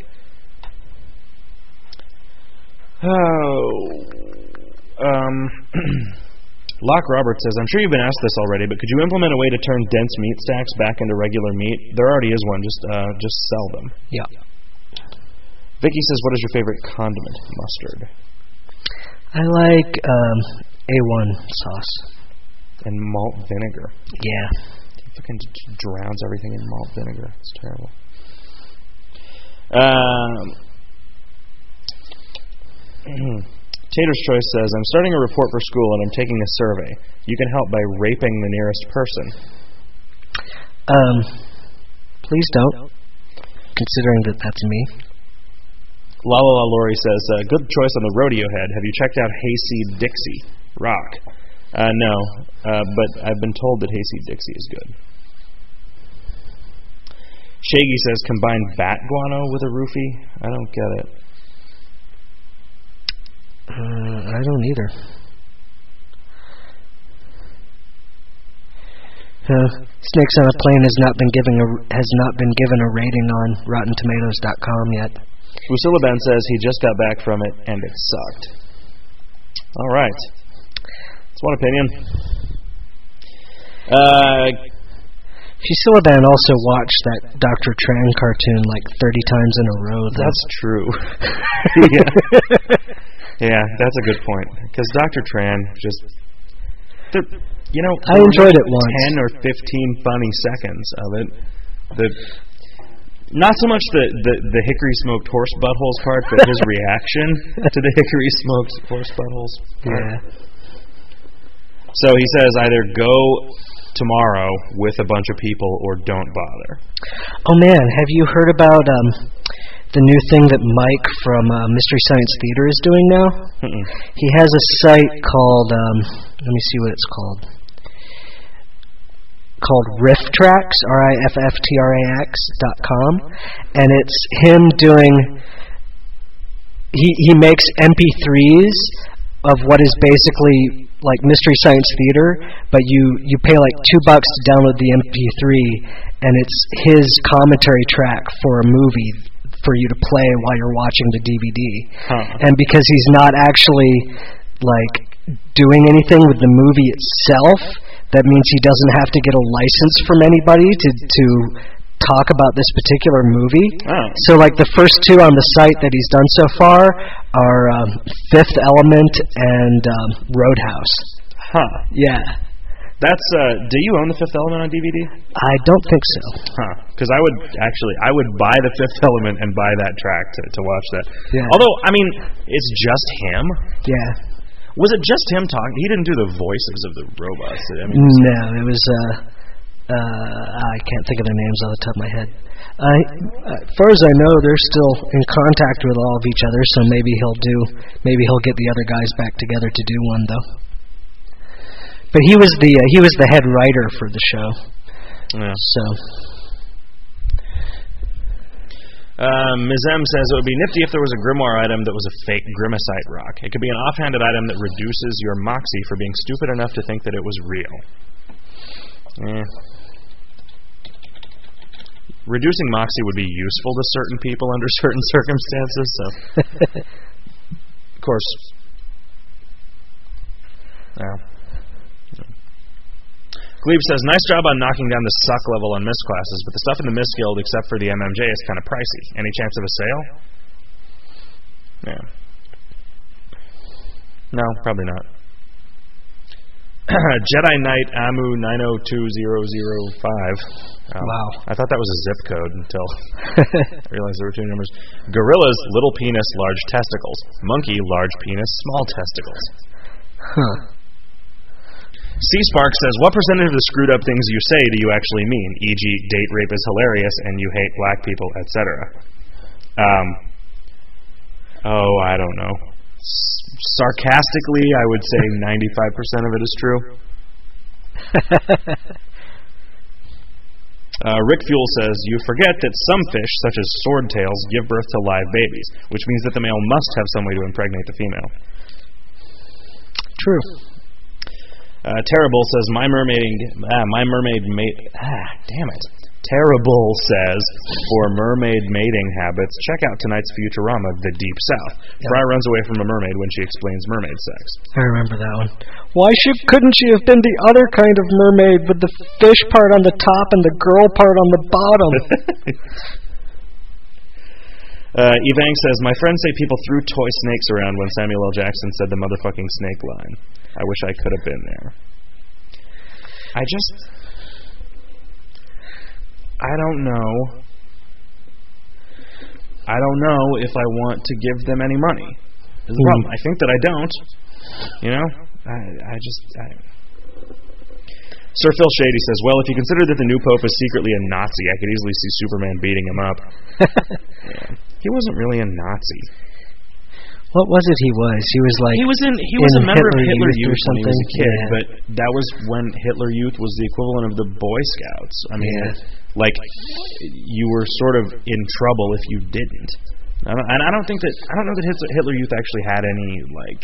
Locke Roberts says, I'm sure you've been asked this already, but could you implement a way to turn dense meat stacks back into regular meat? There already is one, just sell them.
Yeah.
Vicky says, what is your favorite condiment? Mustard.
I like A1 sauce.
And malt vinegar.
Yeah.
It fucking drowns everything in malt vinegar. It's terrible. Tater's Choice says, I'm starting a report for school and I'm taking a survey. You can help by raping the nearest person.
Please don't, considering that that's me.
La La La Lori says, good choice on the rodeo head. Have you checked out Hayseed Dixie? Rock. No, but I've been told that Hayseed Dixie is good. Shaggy says, combine bat guano with a roofie? I don't get it.
I don't either. Snakes on a Plane has not been given a rating on RottenTomatoes.com yet.
Lucilla Ben says he just got back from it and it sucked. All right, that's one opinion.
Lucilla Ben also watched that Dr. Tran cartoon like 30 times in a row.
That's true. Yeah, that's a good point. Because Dr. Tran just,
I enjoyed it once.
10 or 15 funny seconds of it. Not so much the hickory smoked horse buttholes part, but his reaction to the hickory smoked horse buttholes part.
Yeah.
So he says either go tomorrow with a bunch of people or don't bother.
Oh man, have you heard about the new thing that Mike from Mystery Science Theater is doing now?
Mm-mm.
He has a site called, let me see what it's called. Called RiffTrax, RiffTrax.com, and it's him doing. He makes MP3s of what is basically like Mystery Science Theater, but you pay like $2 to download the MP3, and it's his commentary track for a movie for you to play while you're watching the DVD. And because he's not actually like doing anything with the movie itself, that means he doesn't have to get a license from anybody to talk about this particular movie. So like the first two on the site that he's done so far are Fifth Element and Roadhouse. Yeah.
That's do you own the Fifth Element on DVD?
I don't think so.
Because I would buy the Fifth Element and buy that track to watch that.
Yeah.
Although I mean, it's just him.
Yeah.
Was it just him talking? He didn't do the voices of the robots. I mean,
no, it was. I can't think of their names off the top of my head. As far as I know, they're still in contact with all of each other. So maybe he'll get the other guys back together to do one though. But he was the head writer for the show.
Yeah.
So.
Ms. M says it would be nifty if there was a grimoire item that was a fake Grimacite rock. It could be an offhanded item that reduces your moxie for being stupid enough to think that it was real. Reducing moxie would be useful to certain people under certain circumstances, so of course. Glebe says, nice job on knocking down the suck level on Miss classes, but the stuff in the Miss Guild, except for the MMJ, is kind of pricey. Any chance of a sale? Yeah. No, probably not. Jedi Knight Amu 902005.
Wow.
I thought that was a zip code until I realized there were two numbers. Gorillas, little penis, large testicles. Monkey, large penis, small testicles. C-Spark says, what percentage of the screwed up things you say do you actually mean? E.g., date rape is hilarious and you hate black people, etc. Oh, I don't know. Sarcastically, I would say 95% of it is true. Rick Fuel says, you forget that some fish, such as swordtails, give birth to live babies, which means that the male must have some way to impregnate the female.
True.
Terrible says, my mermaid mate... damn it. Terrible says, for mermaid mating habits, check out tonight's Futurama, The Deep South. Fry runs away from a mermaid when she explains mermaid sex.
I remember that one. Why couldn't she have been the other kind of mermaid with the fish part on the top and the girl part on the bottom?
Evang says, my friends say people threw toy snakes around when Samuel L. Jackson said the motherfucking snake line. I wish I could have been there. I don't know if I want to give them any money. Is the problem. I think that I don't. You know? Sir Phil Shady says, well, if you consider that the new Pope is secretly a Nazi, I could easily see Superman beating him up. Yeah. He wasn't really a Nazi.
What was it he was? He was like...
He was a member of Hitler Youth when he was a kid,
yeah.
but that was when Hitler Youth was the equivalent of the Boy Scouts. I mean, like, you were sort of in trouble if you didn't. And I don't know that Hitler Youth actually had any, like,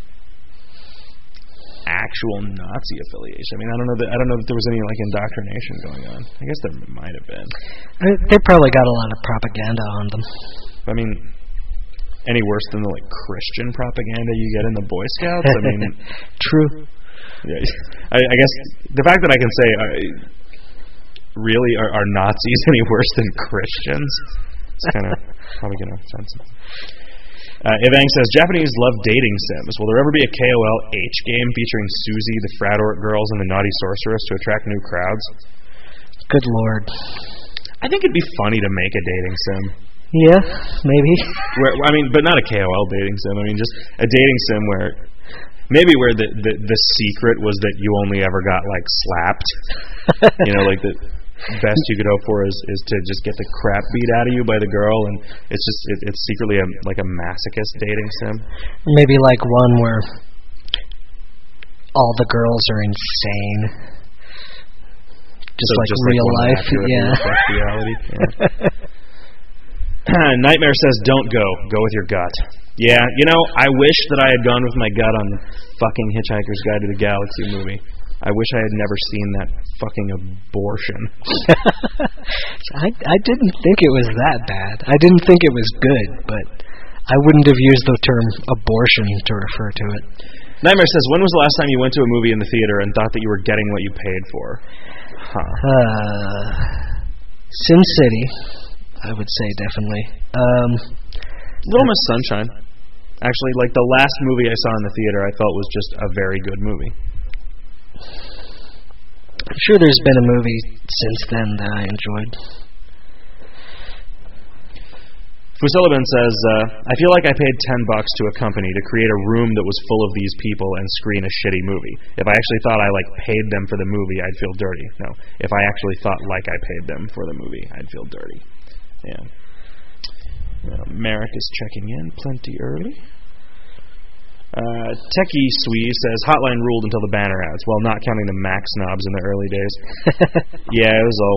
actual Nazi affiliation. I mean, I don't know that there was any, like, indoctrination going on. I guess there might have been.
They probably got a lot of propaganda on them.
I mean, any worse than the, like, Christian propaganda you get in the Boy Scouts? I mean...
True.
Yeah, I guess the fact that I can say, really, are Nazis any worse than Christians? It's kind of probably going to offend some. Evang says, Japanese love dating sims. Will there ever be a KOL H game featuring Susie, the frat orc girls, and the naughty sorceress to attract new crowds?
Good lord.
I think it'd be funny to make a dating sim.
Yeah, maybe.
But not a KOL dating sim. I mean, just a dating sim where the secret was that you only ever got, like, slapped. You know, like the best you could hope for is to just get the crap beat out of you by the girl, and it's secretly like a masochist dating sim.
Maybe like one where all the girls are insane. Just like real life, yeah.
Reality. Yeah. Nightmare says, don't go with your gut. Yeah, you know, I wish that I had gone with my gut on the fucking Hitchhiker's Guide to the Galaxy movie. I wish I had never seen that fucking abortion.
I didn't think it was that bad. I didn't think it was good, but I wouldn't have used the term abortion to refer to it.
Nightmare says, when was the last time you went to a movie in the theater and thought that you were getting what you paid for?
Sin City, I would say, definitely.
Little Miss Sunshine. Actually, like, the last movie I saw in the theater I felt was just a very good movie.
I'm sure there's been a movie since then that I enjoyed.
Fusilliban says, I feel like I paid $10 to a company to create a room that was full of these people and screen a shitty movie. If I actually thought I, like, paid them for the movie, I'd feel dirty. No, if I actually thought like I paid them for the movie, I'd feel dirty. Yeah. Merrick is checking in plenty early. Techie Swee says, Hotline ruled until the banner ads. Well, not counting the Mac snobs in the early days. Yeah, it was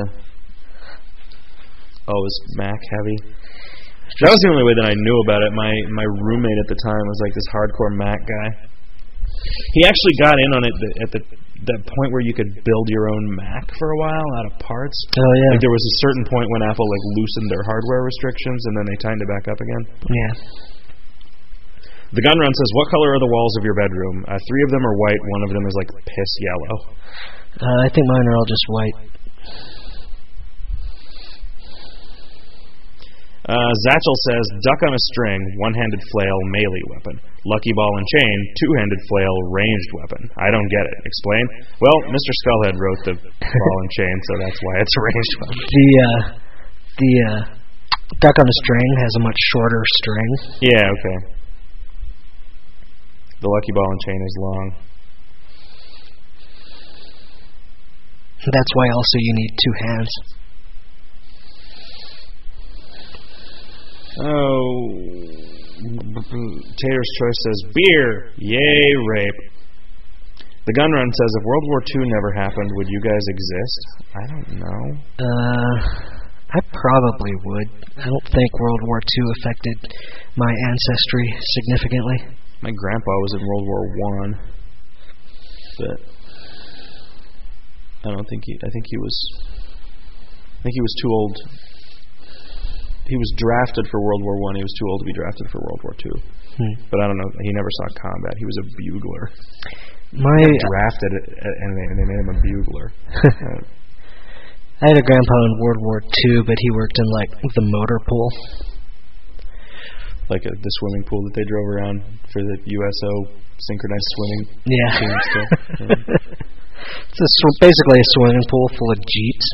always Mac heavy. That was the only way that I knew about it. My roommate at the time was like this hardcore Mac guy. He actually got in on it at that point where you could build your own Mac for a while out of parts.
Oh yeah.
Like there was a certain point when Apple like loosened their hardware restrictions and then they tightened it back up again.
Yeah.
The Gunrun says, what color are the walls of your bedroom? 3 of them are white, 1 of them is like piss yellow.
I think mine are all just white.
Zatchel says, duck on a string, one-handed flail, melee weapon. Lucky ball and chain, two-handed flail, ranged weapon. I don't get it. Explain? Well, Mr. Skullhead wrote the ball and chain, so that's why it's a ranged weapon.
The duck on a string has a much shorter string.
Yeah, okay. The lucky ball and chain is long.
That's why also you need 2 hands.
Oh, Tater's Choice says, beer, yay, rape. The Gun Run says, if World War II never happened, would you guys exist? I don't know.
I probably would. I don't think World War II affected my ancestry significantly.
My grandpa was in World War I, but I don't think I think he was too old. He was drafted for World War I. He was too old to be drafted for World War II. But I don't know. He never saw combat. He was a bugler. He got drafted, and they made him a bugler.
I had a grandpa in World War II, but he worked in like the motor pool,
like the swimming pool that they drove around for the USO synchronized swimming.
Yeah.
Team stuff.
It's basically a swimming pool full of jeeps.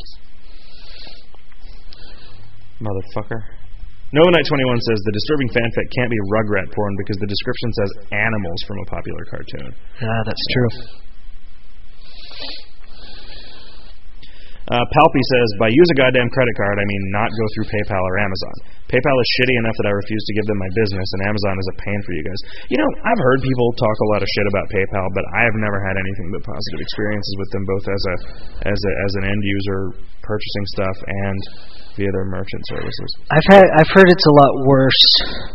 Motherfucker. Nova Knight 21 says the disturbing fanfic can't be Rugrat porn because the description says animals from a popular cartoon.
That's true.
Palpy says, by use a goddamn credit card, I mean not go through PayPal or Amazon. PayPal is shitty enough that I refuse to give them my business, and Amazon is a pain for you guys. You know, I've heard people talk a lot of shit about PayPal, but I have never had anything but positive experiences with them, both as an end user purchasing stuff and via their merchant services.
I've heard it's a lot worse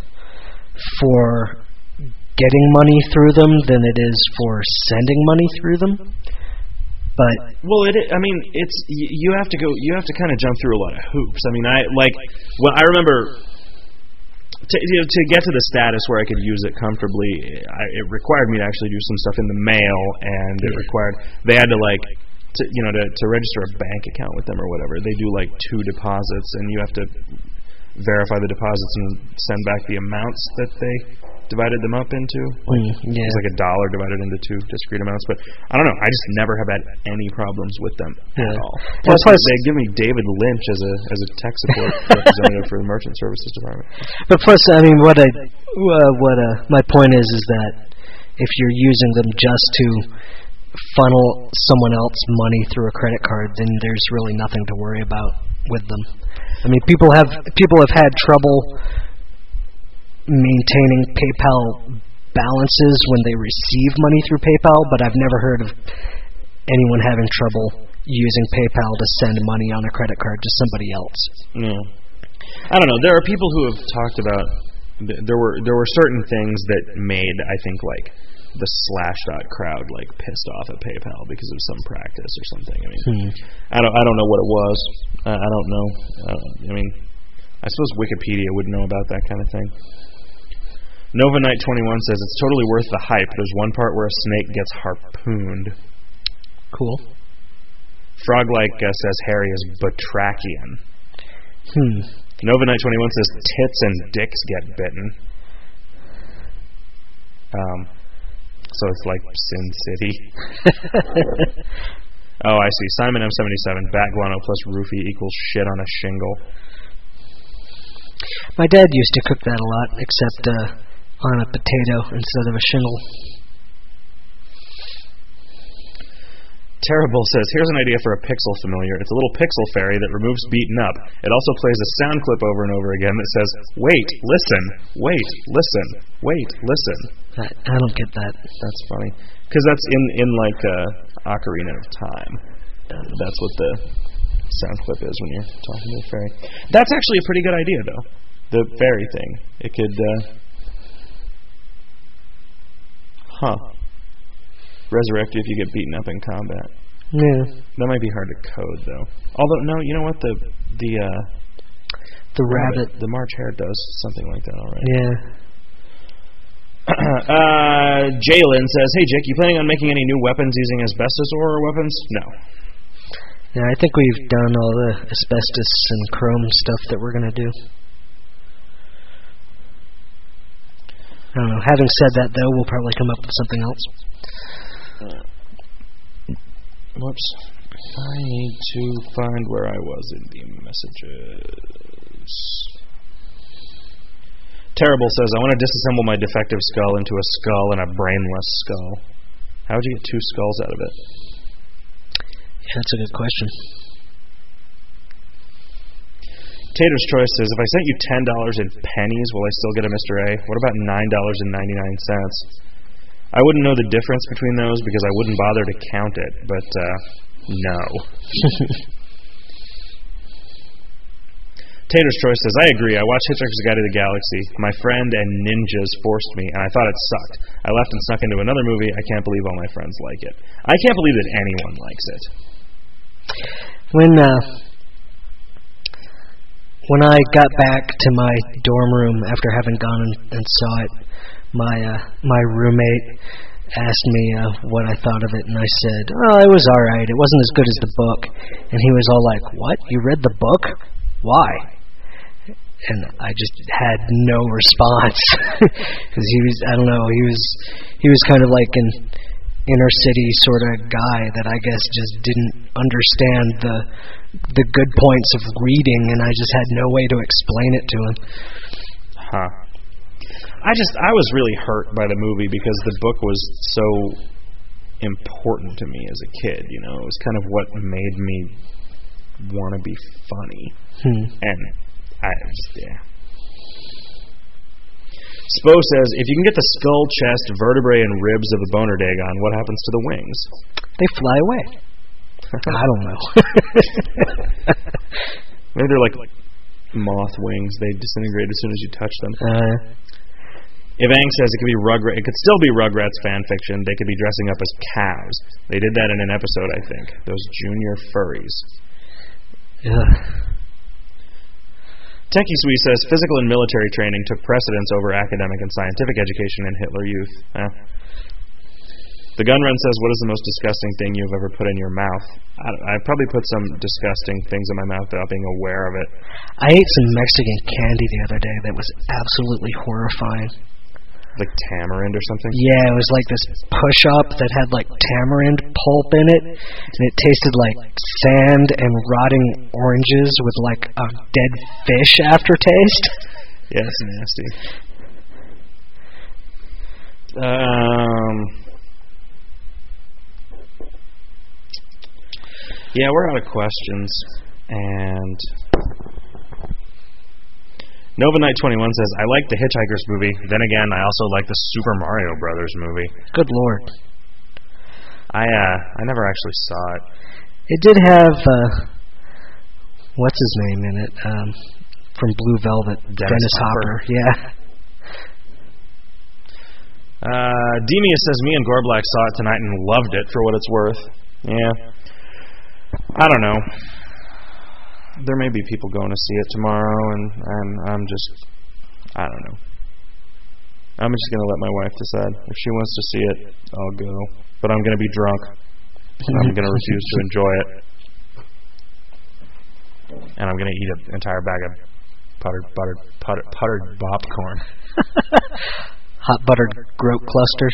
for getting money through them than it is for sending money through them. But
it's you have to kind of jump through a lot of hoops. I mean, I remember to get to the status where I could use it comfortably, it required me to actually do some stuff in the mail, and they had to to register a bank account with them or whatever. They do like 2 deposits, and you have to verify the deposits and send back the amounts that they divided them up into.
Yeah.
It's like $1 divided into 2 discrete amounts. But I don't know. I just never have had any problems with them at all. Plus, they give me David Lynch as a tech support representative for the Merchant Services Department.
But plus, I mean, my point is that if you're using them just to funnel someone else money through a credit card, then there's really nothing to worry about with them. I mean, people have had trouble maintaining PayPal balances when they receive money through PayPal, but I've never heard of anyone having trouble using PayPal to send money on a credit card to somebody else.
Yeah. I don't know. There are people who have talked about there were certain things that made, I think, like the Slashdot crowd like pissed off at PayPal because of some practice or something. I mean, I don't know what it was. I don't know. I mean, I suppose Wikipedia would know about that kind of thing. Nova Knight 21 says it's totally worth the hype. There's one part where a snake gets harpooned.
Cool.
Froglike says Harry is batrachian. Nova Knight 21 says tits and dicks get bitten. So it's like Sin City. Oh, I see. Simon M77, bat guano plus roofie equals shit on a shingle.
My dad used to cook that a lot, except on a potato instead of a shingle.
Terrible says, here's an idea for a pixel familiar. It's a little pixel fairy that removes beaten up. It also plays a sound clip over and over again that says, wait, listen, wait, listen, wait, listen.
I don't get that.
That's funny. Because that's in like Ocarina of Time. That's what the sound clip is when you're talking to a fairy. That's actually a pretty good idea, though. The fairy thing. It could, resurrect you if you get beaten up in combat.
Yeah.
That might be hard to code, though. Although, no, you know what? The
rabbit.
The March Hare does something like that already.
Yeah.
Jalen says, hey, Jick, you planning on making any new weapons using asbestos ore weapons? No.
Yeah, I think we've done all the asbestos and chrome stuff that we're going to do. I don't know. Having said that, though, we'll probably come up with something else.
Whoops. I need to find where I was in the messages. Terrible says, I want to disassemble my defective skull into a skull and a brainless skull. How would you get 2 skulls out of it?
Yeah, that's a good question.
Tater's Choice says, if I sent you $10 in pennies, will I still get a Mr. A? What about $9.99? I wouldn't know the difference between those because I wouldn't bother to count it, but no. Tater's Choice says, I agree. I watched Hitchhiker's Guide to the Galaxy. My friend and ninjas forced me, and I thought it sucked. I left and snuck into another movie. I can't believe all my friends like it. I can't believe that anyone likes it.
When I got back to my dorm room after having gone and saw it, my roommate asked me what I thought of it, and I said, oh, it was all right. It wasn't as good as the book. And he was all like, what? You read the book? Why? And I just had no response because he was, I don't know, he was kind of like an inner city sort of guy that I guess just didn't understand the good points of reading, and I just had no way to explain it to him.
Huh. I was really hurt by the movie because the book was so important to me as a kid, you know. It was kind of what made me want to be funny. And I just, yeah. Spo says, if you can get the skull, chest, vertebrae, and ribs of a boner Dagon, what happens to the wings?
They fly away. I don't know.
Maybe they're like moth wings. They disintegrate as soon as you touch them. If Ang says it could still be Rugrats fan fiction. They could be dressing up as cows. They did that in an episode, I think. Those junior furries. Techie Sweet says physical and military training took precedence over academic and scientific education in Hitler Youth. The Gunrun says, what is the most disgusting thing you've ever put in your mouth? I've probably put some disgusting things in my mouth without being aware of it.
I ate some Mexican candy the other day that was absolutely horrifying.
Like tamarind or something?
Yeah, it was like this push-up that had like tamarind pulp in it, and it tasted like sand and rotting oranges with like a dead fish aftertaste.
Yeah, it's nasty. Yeah, we're out of questions, and Nova Knight 21 says, I like the Hitchhikers movie. Then again, I also like the Super Mario Brothers movie.
Good Lord.
I never actually saw it.
It did have, what's his name in it? From Blue Velvet. Dennis Hopper. Yeah.
Demius says, me and Gorblack saw it tonight and loved it for what it's worth. Yeah. I don't know. There may be people going to see it tomorrow, and I'm just, I don't know. I'm just going to let my wife decide. If she wants to see it, I'll go. But I'm going to be drunk, and I'm going to refuse to enjoy it. And I'm going to eat an entire bag of puttered popcorn.
Hot buttered groat clusters.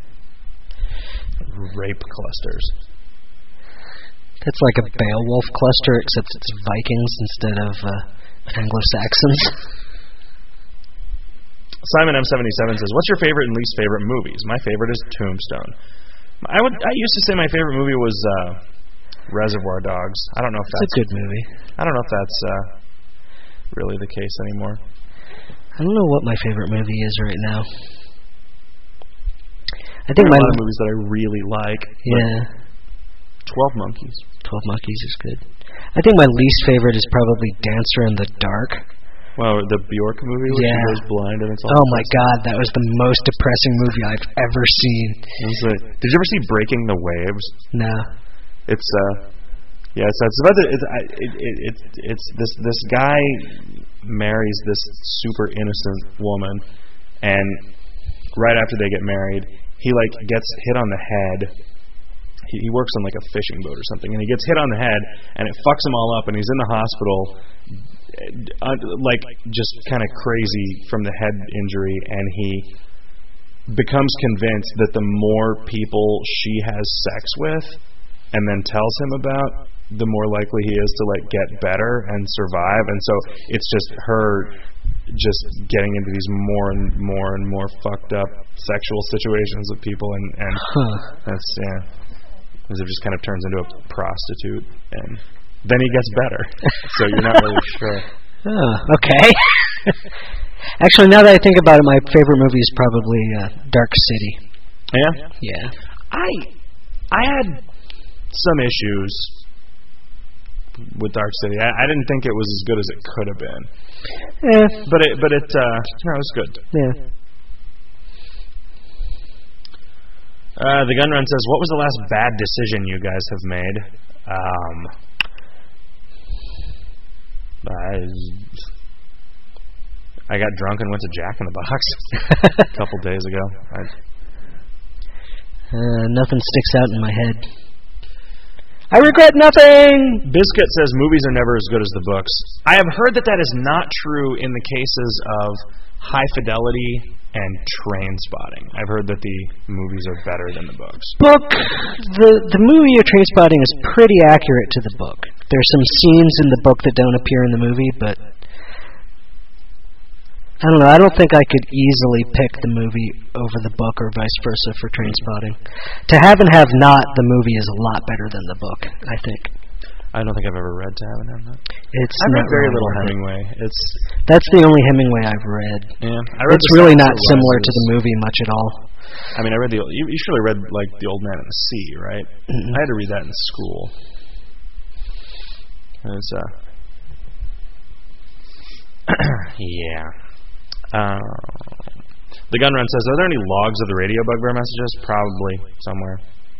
Rape clusters.
That's like a Beowulf cluster, except it's Vikings instead of Anglo-Saxons.
Simon M77 says, what's your favorite and least favorite movies? My favorite is Tombstone. I used to say my favorite movie was Reservoir Dogs. I don't know if that's
a good movie.
I don't know if that's really the case anymore.
I don't know what my favorite movie is right now. I think
there are a lot of movies that I really like.
Yeah.
12 Monkeys.
12 Monkeys is good. I think my least favorite is probably Dancer in the Dark.
Well, the Bjork movie where she goes blind and it's all
oh my god, that was the most depressing movie I've ever seen.
Did you ever see Breaking the Waves?
No.
It's this guy marries this super innocent woman, and right after they get married, he like gets hit on the head. He works on like a fishing boat or something, and he gets hit on the head, and it fucks him all up, and he's in the hospital, like just kind of crazy from the head injury, and he becomes convinced that the more people she has sex with, and then tells him about, the more likely he is to like get better and survive, and so it's just her just getting into these more and more and more fucked up sexual situations with people, and that's because it just kind of turns into a prostitute, and then he gets better. So you're not really sure.
Okay. Actually, now that I think about it, my favorite movie is probably Dark City.
Yeah?
Yeah.
I had some issues with Dark City. I didn't think it was as good as it could have been.
Yeah.
But it was good.
Yeah.
The Gun Run says, what was the last bad decision you guys have made? I got drunk and went to Jack in the Box a couple days ago.
Nothing sticks out in my head. I regret nothing!
Biscuit says movies are never as good as the books. I have heard that is not true in the cases of High Fidelity and Train Spotting. I've heard that the movies are better than the books.
The movie of Train Spotting is pretty accurate to the book. There's some scenes in the book that don't appear in the movie, but I don't know. I don't think I could easily pick the movie over the book or vice versa for Train Spotting. To Have and Have Not, the movie is a lot better than the book, I think.
I don't think I've ever read To Have and Have Not.
I've
read very little Hemingway.
That's the only Hemingway I've read.
Yeah,
it's really not similar to the movie much at all.
I mean, I read you surely read like The Old Man and the Sea, right?
Mm-hmm.
I had to read that in school. It's yeah. The Gun Run says, are there any logs of the radio bugbear messages? Probably somewhere.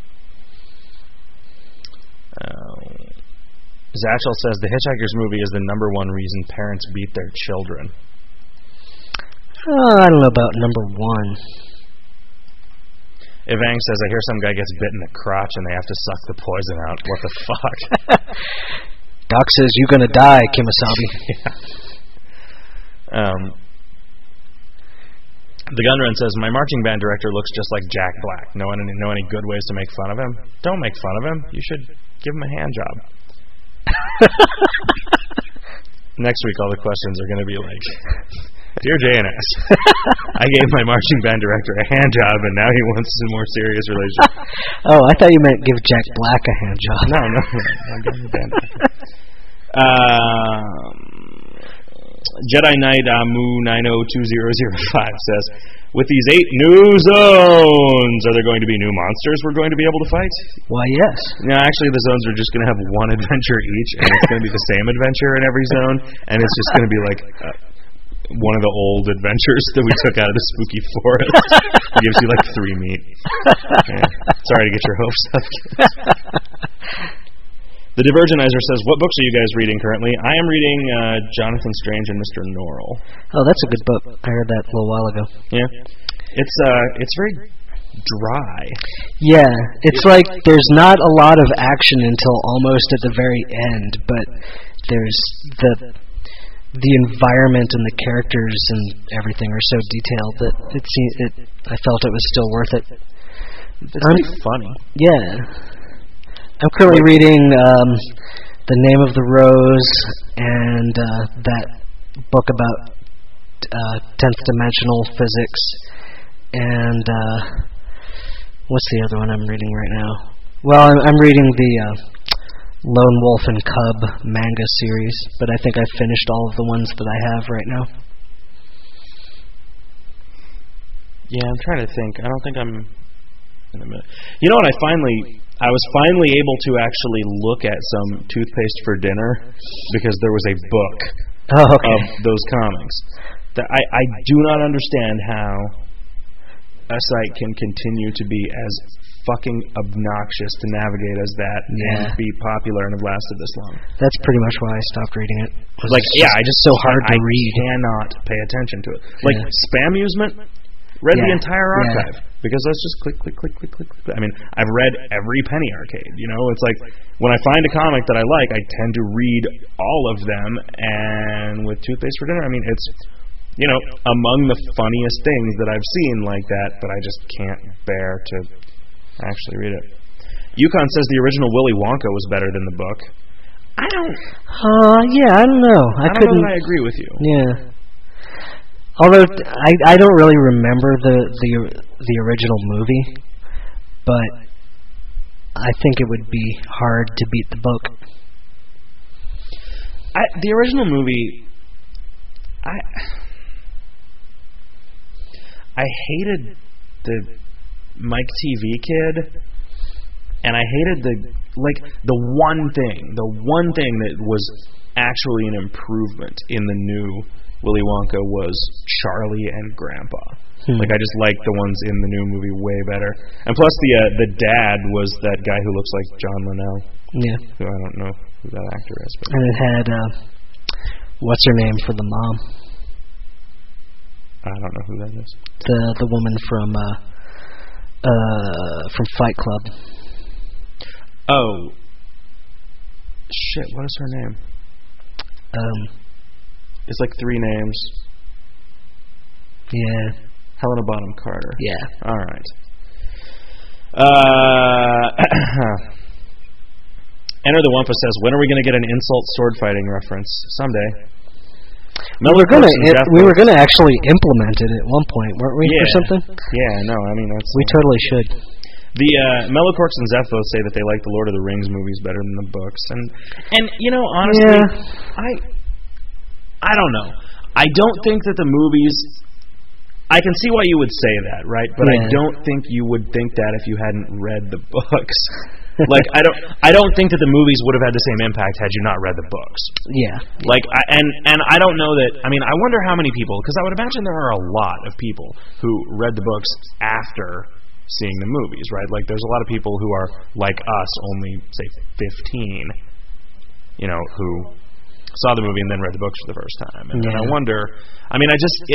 Zachel says, the Hitchhiker's movie is the number one reason parents beat their children.
I don't know about number one.
Evang says, I hear some guy gets bit in the crotch and they have to suck the poison out. What the fuck?
Doc says, you're gonna die, Kimasabi.
Yeah. The Gun Run says, my marching band director looks just like Jack Black. Know any good ways to make fun of him? Don't make fun of him. You should give him a hand job. Next week, all the questions are going to be like, Dear JNS, I gave my marching band director a hand job, and now he wants a more serious relationship.
Oh, I thought you meant give Jack Black a hand job.
No. I'm giving the band director. Jedi Knight Amu 902005 says, with these 8 new zones, are there going to be new monsters we're going to be able to fight?
Why, yes.
No, actually, the zones are just going to have one adventure each, and it's going to be the same adventure in every zone, and it's just going to be like one of the old adventures that we took out of the spooky forest. It gives you like 3 meat. Yeah. Sorry to get your hopes up. The Divergenizer says, what books are you guys reading currently? I am reading Jonathan Strange and Mr. Norrell.
Oh, that's a good book. I read that a little while ago.
Yeah. It's very dry.
Yeah. It's like there's not a lot of action until almost at the very end, but there's the environment and the characters and everything are so detailed that I felt it was still worth it.
It's really funny.
Yeah. I'm currently reading The Name of the Rose and that book about 10th dimensional physics, and what's the other one I'm reading right now? Well, I'm reading the Lone Wolf and Cub manga series, but I think I've finished all of the ones that I have right now.
Yeah, I'm trying to think. I don't think I'm in a minute. You know what? I was finally able to actually look at some Toothpaste for Dinner because there was a book of those comics. I do not understand how a site can continue to be as fucking obnoxious to navigate as that and be popular and have lasted this long.
That's pretty much why I stopped reading it.
I just
so hard to read.
I cannot pay attention to it. Like Spamusement, read the entire archive. Because that's just click. I mean, I've read every Penny Arcade. You know, it's like when I find a comic that I like, I tend to read all of them. And with Toothpaste for Dinner, I mean, it's, you know, among the funniest things that I've seen like that, but I just can't bear to actually read it. Yukon says the original Willy Wonka was better than the book. I don't know. I don't know that I agree with you.
Yeah. Although I don't really remember the original movie, but I think it would be hard to beat the book.
The original movie I hated the Mike TV kid, and I hated the one thing that was actually an improvement in the new Willy Wonka was Charlie and Grandpa. Like, I just liked the ones in the new movie way better. And plus, the dad was that guy who looks like John Linnell.
Yeah.
Who I don't know who that actor is. But.
And it had, what's her name for the mom?
I don't know who that is.
The woman from Fight Club.
Oh. Shit, what is her name? It's like 3 names.
Yeah.
Helena Bonham Carter.
Yeah.
All right. Enter the Wumpa says, when are we going to get an insult sword fighting reference? Someday.
We were gonna actually implement it at one point, weren't we?
Yeah.
Or something?
Yeah, no, I mean that's.
We totally should.
The Mellow Corks and Zeph both say that they like the Lord of the Rings movies better than the books, and you know, honestly, I don't know. I don't think that the movies. I can see why you would say that, right? But I don't think you would think that if you hadn't read the books. Like I don't think that the movies would have had the same impact had you not read the books.
Yeah.
Like and I don't know that. I mean, I wonder how many people, because I would imagine there are a lot of people who read the books after seeing the movies, right? Like there's a lot of people who are like us, only say 15, you know, who saw the movie and then read the books for the first time. And I wonder. I mean,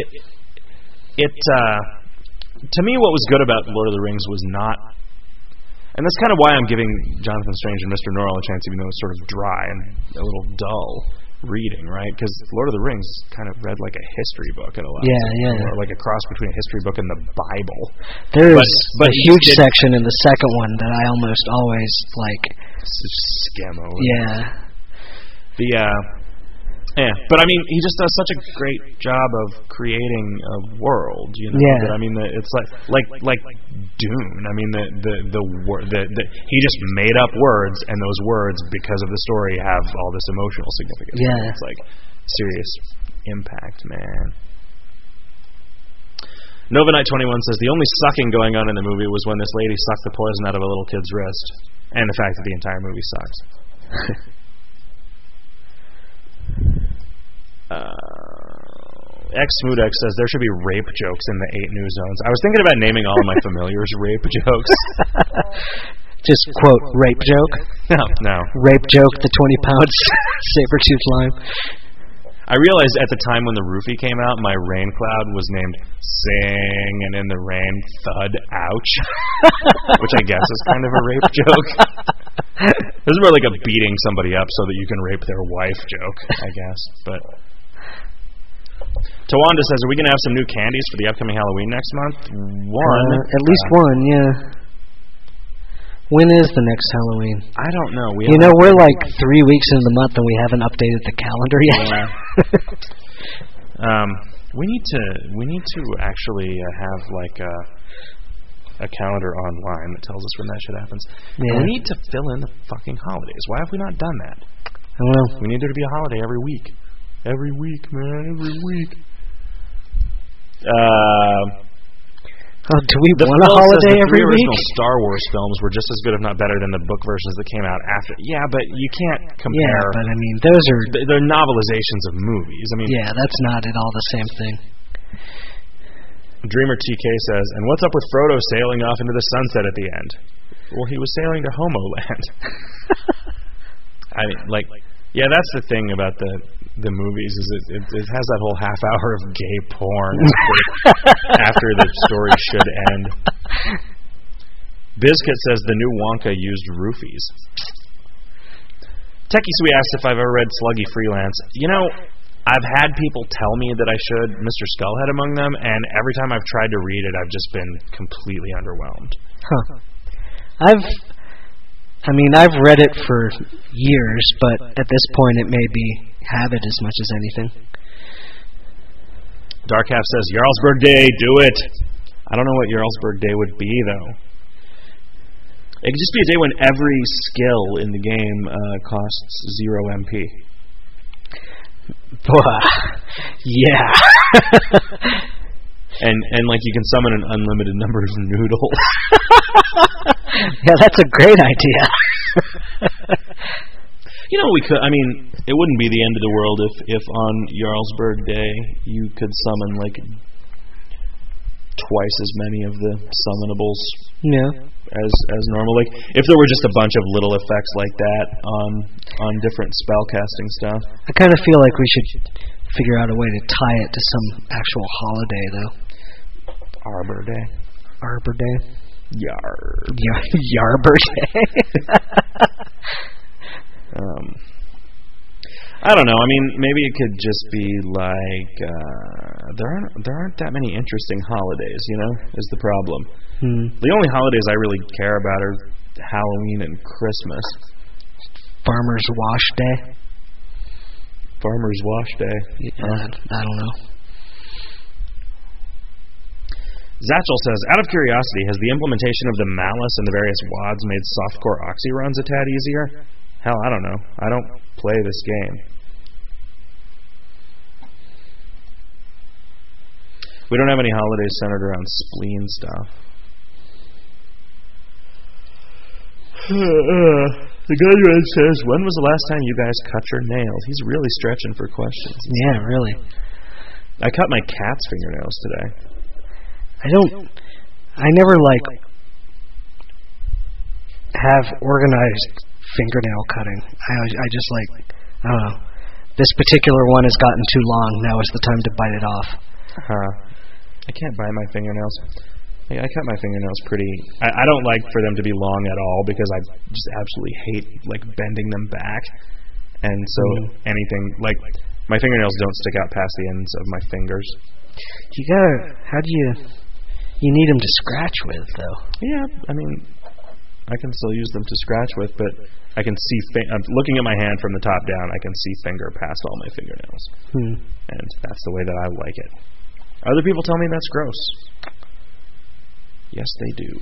to me, what was good about Lord of the Rings was not. And that's kind of why I'm giving Jonathan Strange and Mr. Norrell a chance, even though it's sort of dry and a little dull reading, right? Because Lord of the Rings kind of read like a history book at a lot.
Yeah.
Or like a cross between a history book and the Bible.
There's a huge section in the second one that I almost always like
skim over.
Yeah.
But I mean, he just does such a great job of creating a world, you know.
Yeah.
That, I mean, it's like Dune. I mean, he just made up words, and those words, because of the story, have all this emotional significance.
Yeah.
It's like serious impact, man. Nova Knight 21 says the only sucking going on in the movie was when this lady sucked the poison out of a little kid's wrist, and the fact that the entire movie sucks. X-Smoodex says there should be rape jokes in the 8 new zones. I was thinking about naming all of my familiars rape jokes.
Just quote, rape joke?
No.
Rape joke, the 20-pound saber-toothed lime.
I realized at the time when the roofie came out, my rain cloud was named Sing, and in the rain, thud, ouch. Which I guess is kind of a rape joke. This is more like a beating somebody up so that you can rape their wife joke, I guess. But Tawanda says, are we going to have some new candies for the upcoming Halloween next month? One.
At least one, yeah. When is the next Halloween?
I don't know.
We're like 3 weeks into the month and we haven't updated the calendar yet.
Yeah. We need to actually have like a calendar online that tells us when that shit happens. Yeah. And we need to fill in the fucking holidays. Why have we not done that?
I don't know.
We need there to be a holiday every week. Every week, man. Every week.
Do we want a holiday every week?
The 3 original Star Wars films were just as good, if not better, than the book versions that came out after. Yeah, but you can't compare.
Yeah, but I mean, those are...
They're novelizations of movies. I mean,
yeah, that's not at all the same thing.
Dreamer TK says, and what's up with Frodo sailing off into the sunset at the end? Well, he was sailing to Homo Land. I mean, like, yeah, that's the thing about the movies is it has that whole half hour of gay porn after the story should end. Bizkit says the new Wonka used roofies. Techie Sui asks if I've ever read Sluggy Freelance. You know, I've had people tell me that I should, Mr. Skullhead among them, and every time I've tried to read it, I've just been completely underwhelmed.
Huh. I've read it for years, but at this point it may be habit as much as anything.
Dark Half says, Jarlsberg Day, do it! I don't know what Jarlsberg Day would be, though. It could just be a day when every skill in the game costs 0 MP.
Yeah.
And like you can summon an unlimited number of noodles.
Yeah, that's a great idea.
You know, we could. I mean, it wouldn't be the end of the world if on Jarlsberg Day you could summon like twice as many of the summonables.
Yeah.
As normal. Like if there were just a bunch of little effects like that on different spellcasting stuff.
I kind of feel like we should figure out a way to tie it to some actual holiday, though.
Arbor Day.
Arbor Day.
Yarbor
Day.
I don't know. I mean, maybe it could just be like there aren't that many interesting holidays. You know, is the problem. The only holidays I really care about are Halloween and Christmas.
Farmer's Wash Day.
Farmer's Wash Day.
Yeah, I don't know.
Zatchel says, out of curiosity, has the implementation of the malice and the various WADs made softcore Oxy runs a tad easier? Hell, I don't know. I don't play this game. We don't have any holidays centered around spleen stuff. The Gunman says, when was the last time you guys cut your nails? He's really stretching for questions.
Yeah, really.
I cut my cat's fingernails today.
I never have organized fingernail cutting. I just I don't know. This particular one has gotten too long. Now is the time to bite it off.
I can't bite my fingernails. I cut my fingernails pretty. I don't like for them to be long at all because I just absolutely hate bending them back. And so anything my fingernails don't stick out past the ends of my fingers. You need them to scratch with, though. Yeah, I mean, I can still use them to scratch with, but I can see, I'm looking at my hand from the top down, I can see finger past all my fingernails. And that's the way that I like it. Other people tell me that's gross. Yes, they do.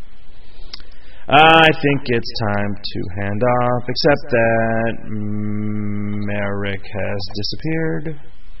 I think it's time to hand off, except that Merrick has disappeared.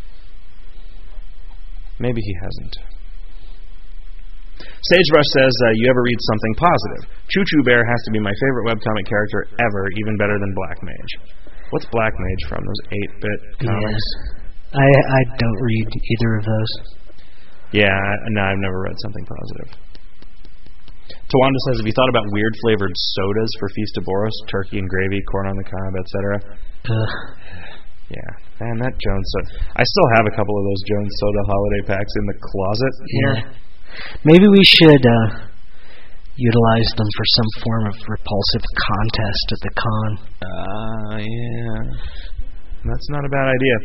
Maybe he hasn't. Sagebrush says, you ever read something positive? Choo Choo Bear has to be my favorite webcomic character ever, even better than Black Mage. What's Black Mage from? Those 8-bit comics?
Yeah. I don't read either of those.
Yeah, no, I've never read something positive. Tawanda says, have you thought about weird flavored sodas for Feast of Boros? Turkey and gravy, corn on the cob, etc.? Yeah, man, that Jones soda. I still have a couple of those Jones soda holiday packs in the closet here.
Maybe we should utilize them for some form of repulsive contest at the con.
Yeah. That's not a bad idea.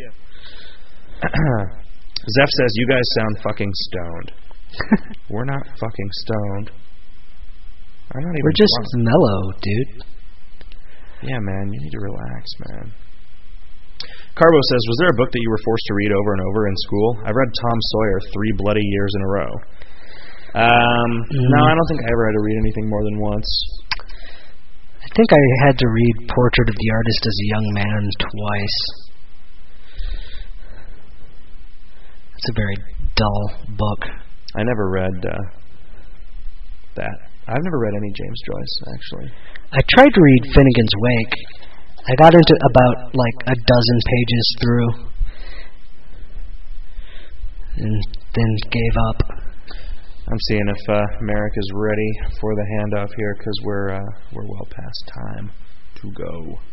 Zeph says, you guys sound fucking stoned. We're not fucking stoned.
We're just mellow, dude.
Yeah, man, you need to relax, man. Carbo says, was there a book that you were forced to read over and over in school? I've read Tom Sawyer 3 bloody years in a row. No, I don't think I ever had to read anything more than once.
I think I had to read Portrait of the Artist as a Young Man twice. It's a very dull book.
I never read that. I've never read any James Joyce, actually.
I tried to read Finnegan's Wake. I got into about a dozen pages through and then gave up.
I'm seeing if Merrick is ready for the handoff here because we're well past time to go.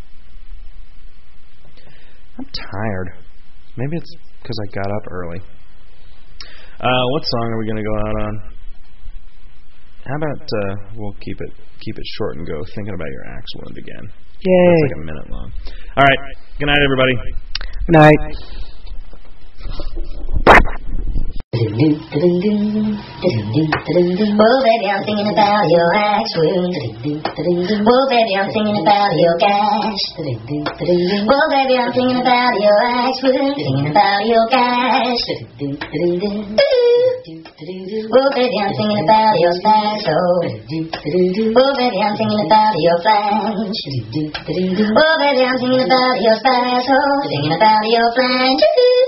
I'm tired. Maybe it's because I got up early. What song are we going to go out on? How about we'll keep it short and go thinking about your axe wound again.
Yay.
It's like a minute long. All right. Good night, everybody.
Good night.
Oh baby, I'm singing about your axe wound. Oh baby, I'm singing about your gash. Oh baby, I'm singing about your axe wound, singing about your gash. Oh baby, I'm singing about your stash. Oh baby, I'm singing about your flange. Oh baby, I'm singing about your stash. Oh, singing about your flange.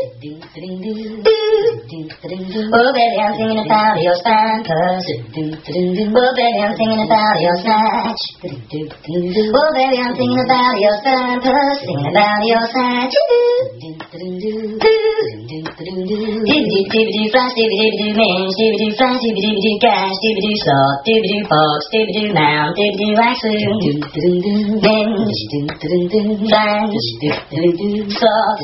Oh baby, I'm singing about your stampers. Oh baby, I'm singing about your snatch. Oh baby, I'm singing about your stampers, singing about your snatch. Dibbity flash, dibbity minge, dibbity flash, dibbity gash, dibbity slot, dibbity box, dibbity mount, dibbity waxoon. Minge, flange, slot,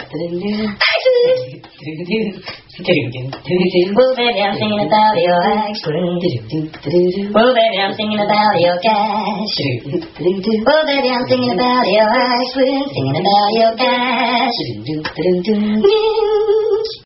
oh baby, I'm singing about your axe wound. Oh baby, I'm singing about your gash. Oh baby, I'm singing about your axe wound, singing about your gash.